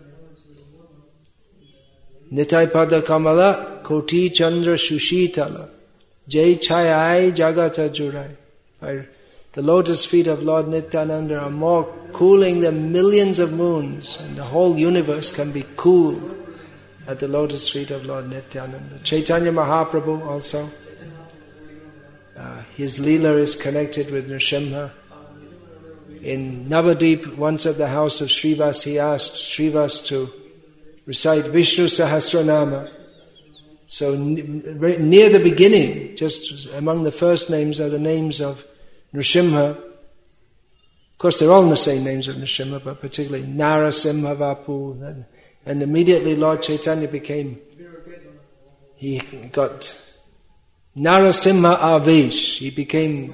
Nitai pada kamala koti chandra shushitala jai chayai jagata jurai. The lotus feet of Lord Nityananda are more cooling than millions of moons, and the whole universe can be cooled at the lotus feet of Lord Nityananda. Chaitanya Mahaprabhu also, uh, his Leela is connected with Nrsimha. In Navadvip, once at the house of Srivas, he asked Srivas to recite Vishnu Sahasranama. So n- near the beginning, just among the first names are the names of Nrsimha. Of course, they're all the same names of Nrsimha, but particularly Narasimha Vapu. And, and immediately Lord Chaitanya became, he got Narasimha Avesh. He became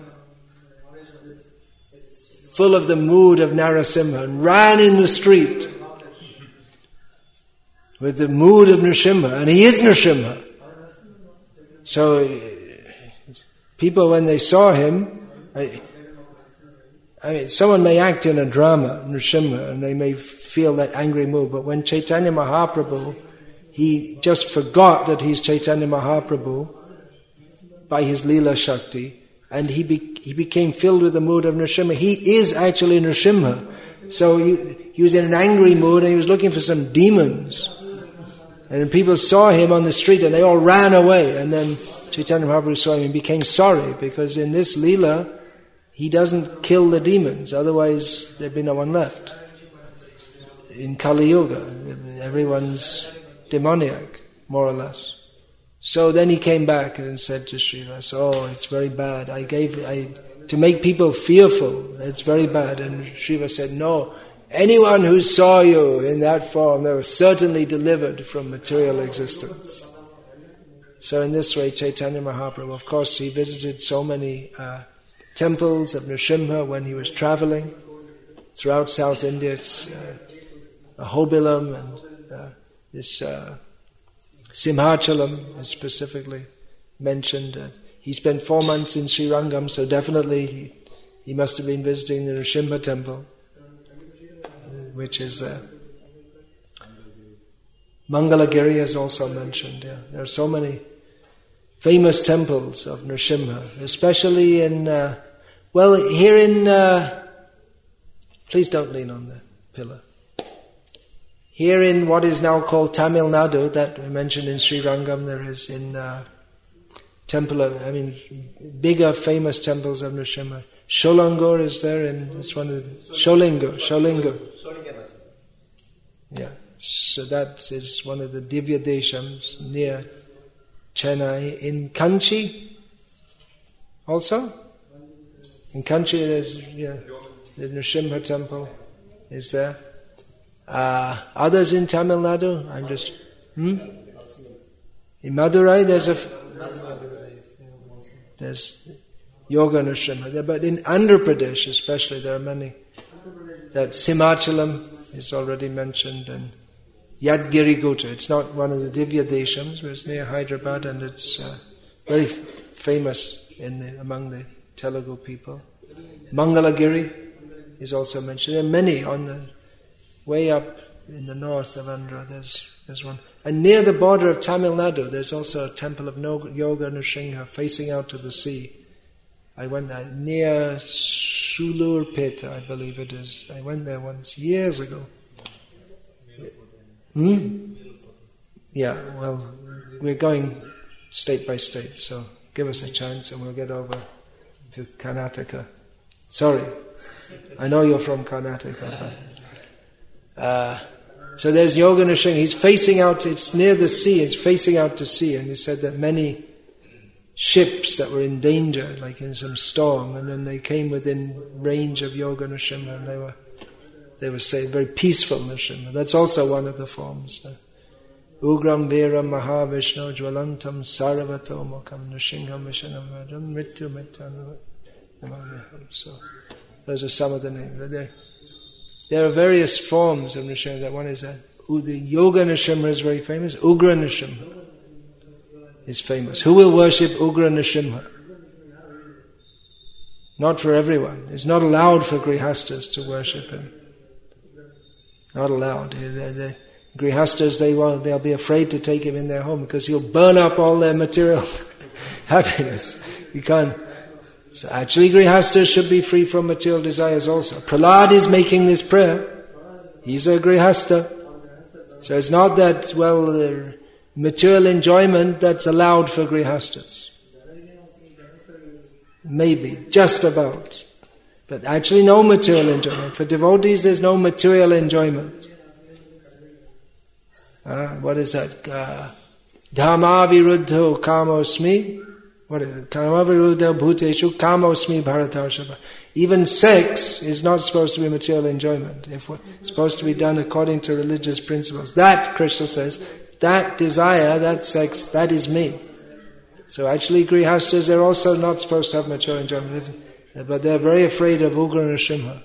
full of the mood of Narasimha and ran in the street with the mood of Nrsimha. And he is Nrsimha. So people, when they saw him, I, I mean, someone may act in a drama, Nrsimha, and they may feel that angry mood, but when Chaitanya Mahaprabhu, he just forgot that he's Chaitanya Mahaprabhu by his Leela Shakti, and he be, he became filled with the mood of Nrsimha. He is actually Nrsimha. So he, he was in an angry mood and he was looking for some demons. And people saw him on the street and they all ran away. And then Chaitanya Mahaprabhu saw him and became sorry, because in this Leela, he doesn't kill the demons, otherwise there'd be no one left. In Kali Yuga, everyone's demoniac, more or less. So then he came back and said to Srivas, oh, it's very bad. I gave, I, to make people fearful, it's very bad. And Srivas said, no, anyone who saw you in that form, they were certainly delivered from material existence. So in this way, Chaitanya Mahaprabhu, of course, he visited so many uh, temples of Nrsimha when he was traveling throughout South India. It's uh, Ahobilam and uh, this uh, Simhachalam is specifically mentioned. Uh, he spent four months in Srirangam, so definitely he, he must have been visiting the Nrsimha temple, which is there. Mangalagiri is also mentioned. Yeah. There are so many famous temples of Nrsimha, especially in, uh, well, here in, uh, please don't lean on the pillar. Here in what is now called Tamil Nadu, that we mentioned in Srirangam, there is in uh, temple of, I mean, bigger famous temples of Nrsimha. Sholangur is there, and it's one of the, Sholingur, Sholingur. Yeah. So that is one of the Divya Deshams near Chennai. In Kanchi also? In Kanchi there's, yeah, the Nrsimha temple is there. Uh, others in Tamil Nadu? I'm just... Hmm? In Madurai there's a... There's Yoga Nrsimha. But in Andhra Pradesh especially there are many. That Simhachalam is already mentioned, and Yadgiri Gota. It's not one of the Divya Deshams, but it's near Hyderabad, and it's uh, very f- famous in the, among the Telugu people. Mangalagiri is also mentioned. There are many on the way up in the north of Andhra. There's there's one, and near the border of Tamil Nadu, there's also a temple of Yoga Nrsimha facing out to the sea. I went there near Sulurpeta, I believe it is. I went there once years ago. Hmm? Yeah, well, we're going state by state, so give us a chance and we'll get over to Karnataka. Sorry, I know you're from Karnataka. But, uh, so there's Yoga Nrsimha. He's facing out, it's near the sea, it's facing out to sea, and he said that many ships that were in danger, like in some storm, and then they came within range of Yoga Nrsimha, and they were They were saying very peaceful Nrsimha. That's also one of the forms. Ugram Vera Mahavishnu Jwalantam Saravato Mokam Nrsimham Vishanam Radam Mrityu Mittanam. So those are some of the names. There, there are various forms of Nrsimha. That one is that the Yoga Nrsimha is very famous. Ugra Nrsimha is famous. Who will worship Ugra Nrsimha? Not for everyone. It's not allowed for Grihastas to worship him. Not allowed. The, the Grihastas, they won't, they'll be afraid to take him in their home because he'll burn up all their material happiness. You can't. So actually Grihastas should be free from material desires also. Prahlad is making this prayer. He's a Grihasta. So it's not that, well, the material enjoyment that's allowed for Grihastas. Maybe, just about. But actually no material enjoyment. For devotees there's no material enjoyment. Uh, what is that? Uh, Dhamma viruddho kamosmi. What is it? Dhamma viruddho bhuteshu kamosmi bharatarshava. Even sex is not supposed to be material enjoyment. If it's supposed to be done according to religious principles. That, Krishna says, that desire, that sex, that is me. So actually Grihastas, they're also not supposed to have material enjoyment. But they're very afraid of Ugra Nrsimha.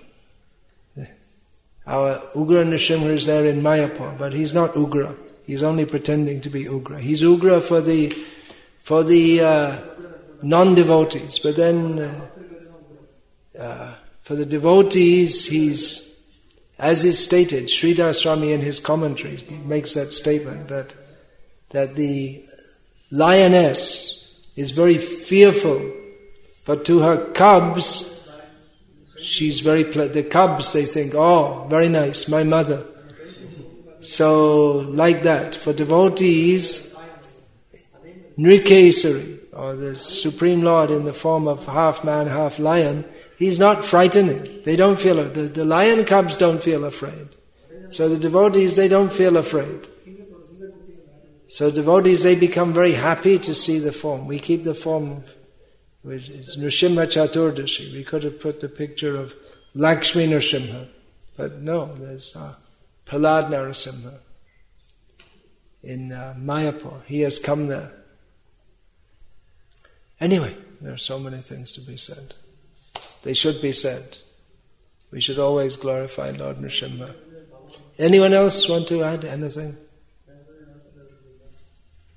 Our Ugra Nrsimha is there in Mayapur, but he's not Ugra. He's only pretending to be Ugra. He's Ugra for the for the uh, non-devotees, but then uh, uh, for the devotees, he's, as is stated, Sridhar Swami in his commentaries he makes that statement that that the lioness is very fearful. But to her cubs, she's very, ple- the cubs, they think, oh, very nice, my mother. So, like that, for devotees, Nrikesari, or the Supreme Lord in the form of half man, half lion, he's not frightening. They don't feel, the, the lion cubs don't feel afraid. So the devotees, they don't feel afraid. So devotees, they become very happy to see the form. We keep the form of which is Nrsimha Chaturdashi. We could have put the picture of Lakshmi Nrsimha, but no, there's uh, Prahlad Narasimha in uh, Mayapur. He has come there. Anyway, there are so many things to be said. They should be said. We should always glorify Lord Nrsimha. Anyone else want to add anything?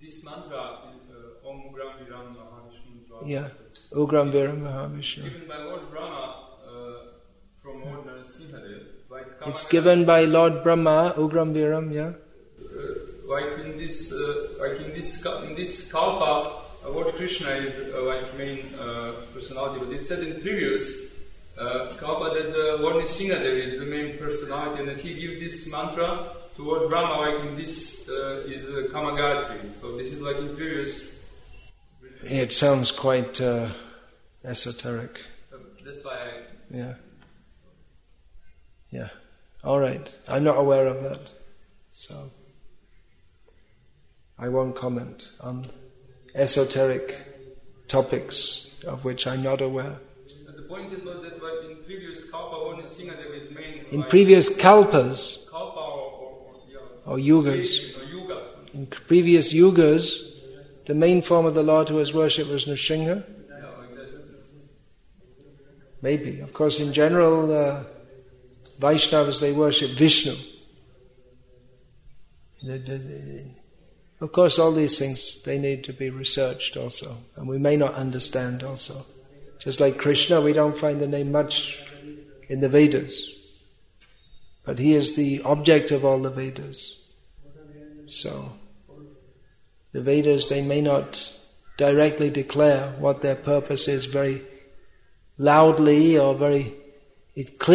this mantra, uh, Om Gram Viram Mahavishnu, Yeah, Ugram Viram Mahavishnu. given by Lord Brahma uh, from Lord Narasimhadev, like It's Kamagata, given by Lord Brahma, Ugram Viram, yeah. uh, like in this, uh, like in this, ka- in this kalpa, uh, Lord Krishna is uh, like main uh, personality. But it said in previous uh, kalpa that uh, Lord Nrsimhadev is the main personality, and that he give this mantra to Lord Brahma. Like in this uh, is uh, Kamagatri. So this is like in previous. It sounds quite uh, esoteric. Uh, that's why I. Yeah. Yeah. All right. I'm not aware of that. So I won't comment on esoteric topics of which I'm not aware. The point is was that like in previous kalpa, Lord Nrsimhadev is main. In like, previous kalpas kalpa or, or, or, yeah, or yugas, or yuga. in previous yugas, the main form of the Lord who was worshipped was Nrsimha. Yeah, like that. Maybe. Of course, in general, uh, Vaishnavas, they worship Vishnu. The- the- the- Of course, all these things, they need to be researched also. And we may not understand also. Just like Krishna, we don't find the name much in the Vedas. But he is the object of all the Vedas. So, the Vedas, they may not directly declare what their purpose is very loudly or very it clearly.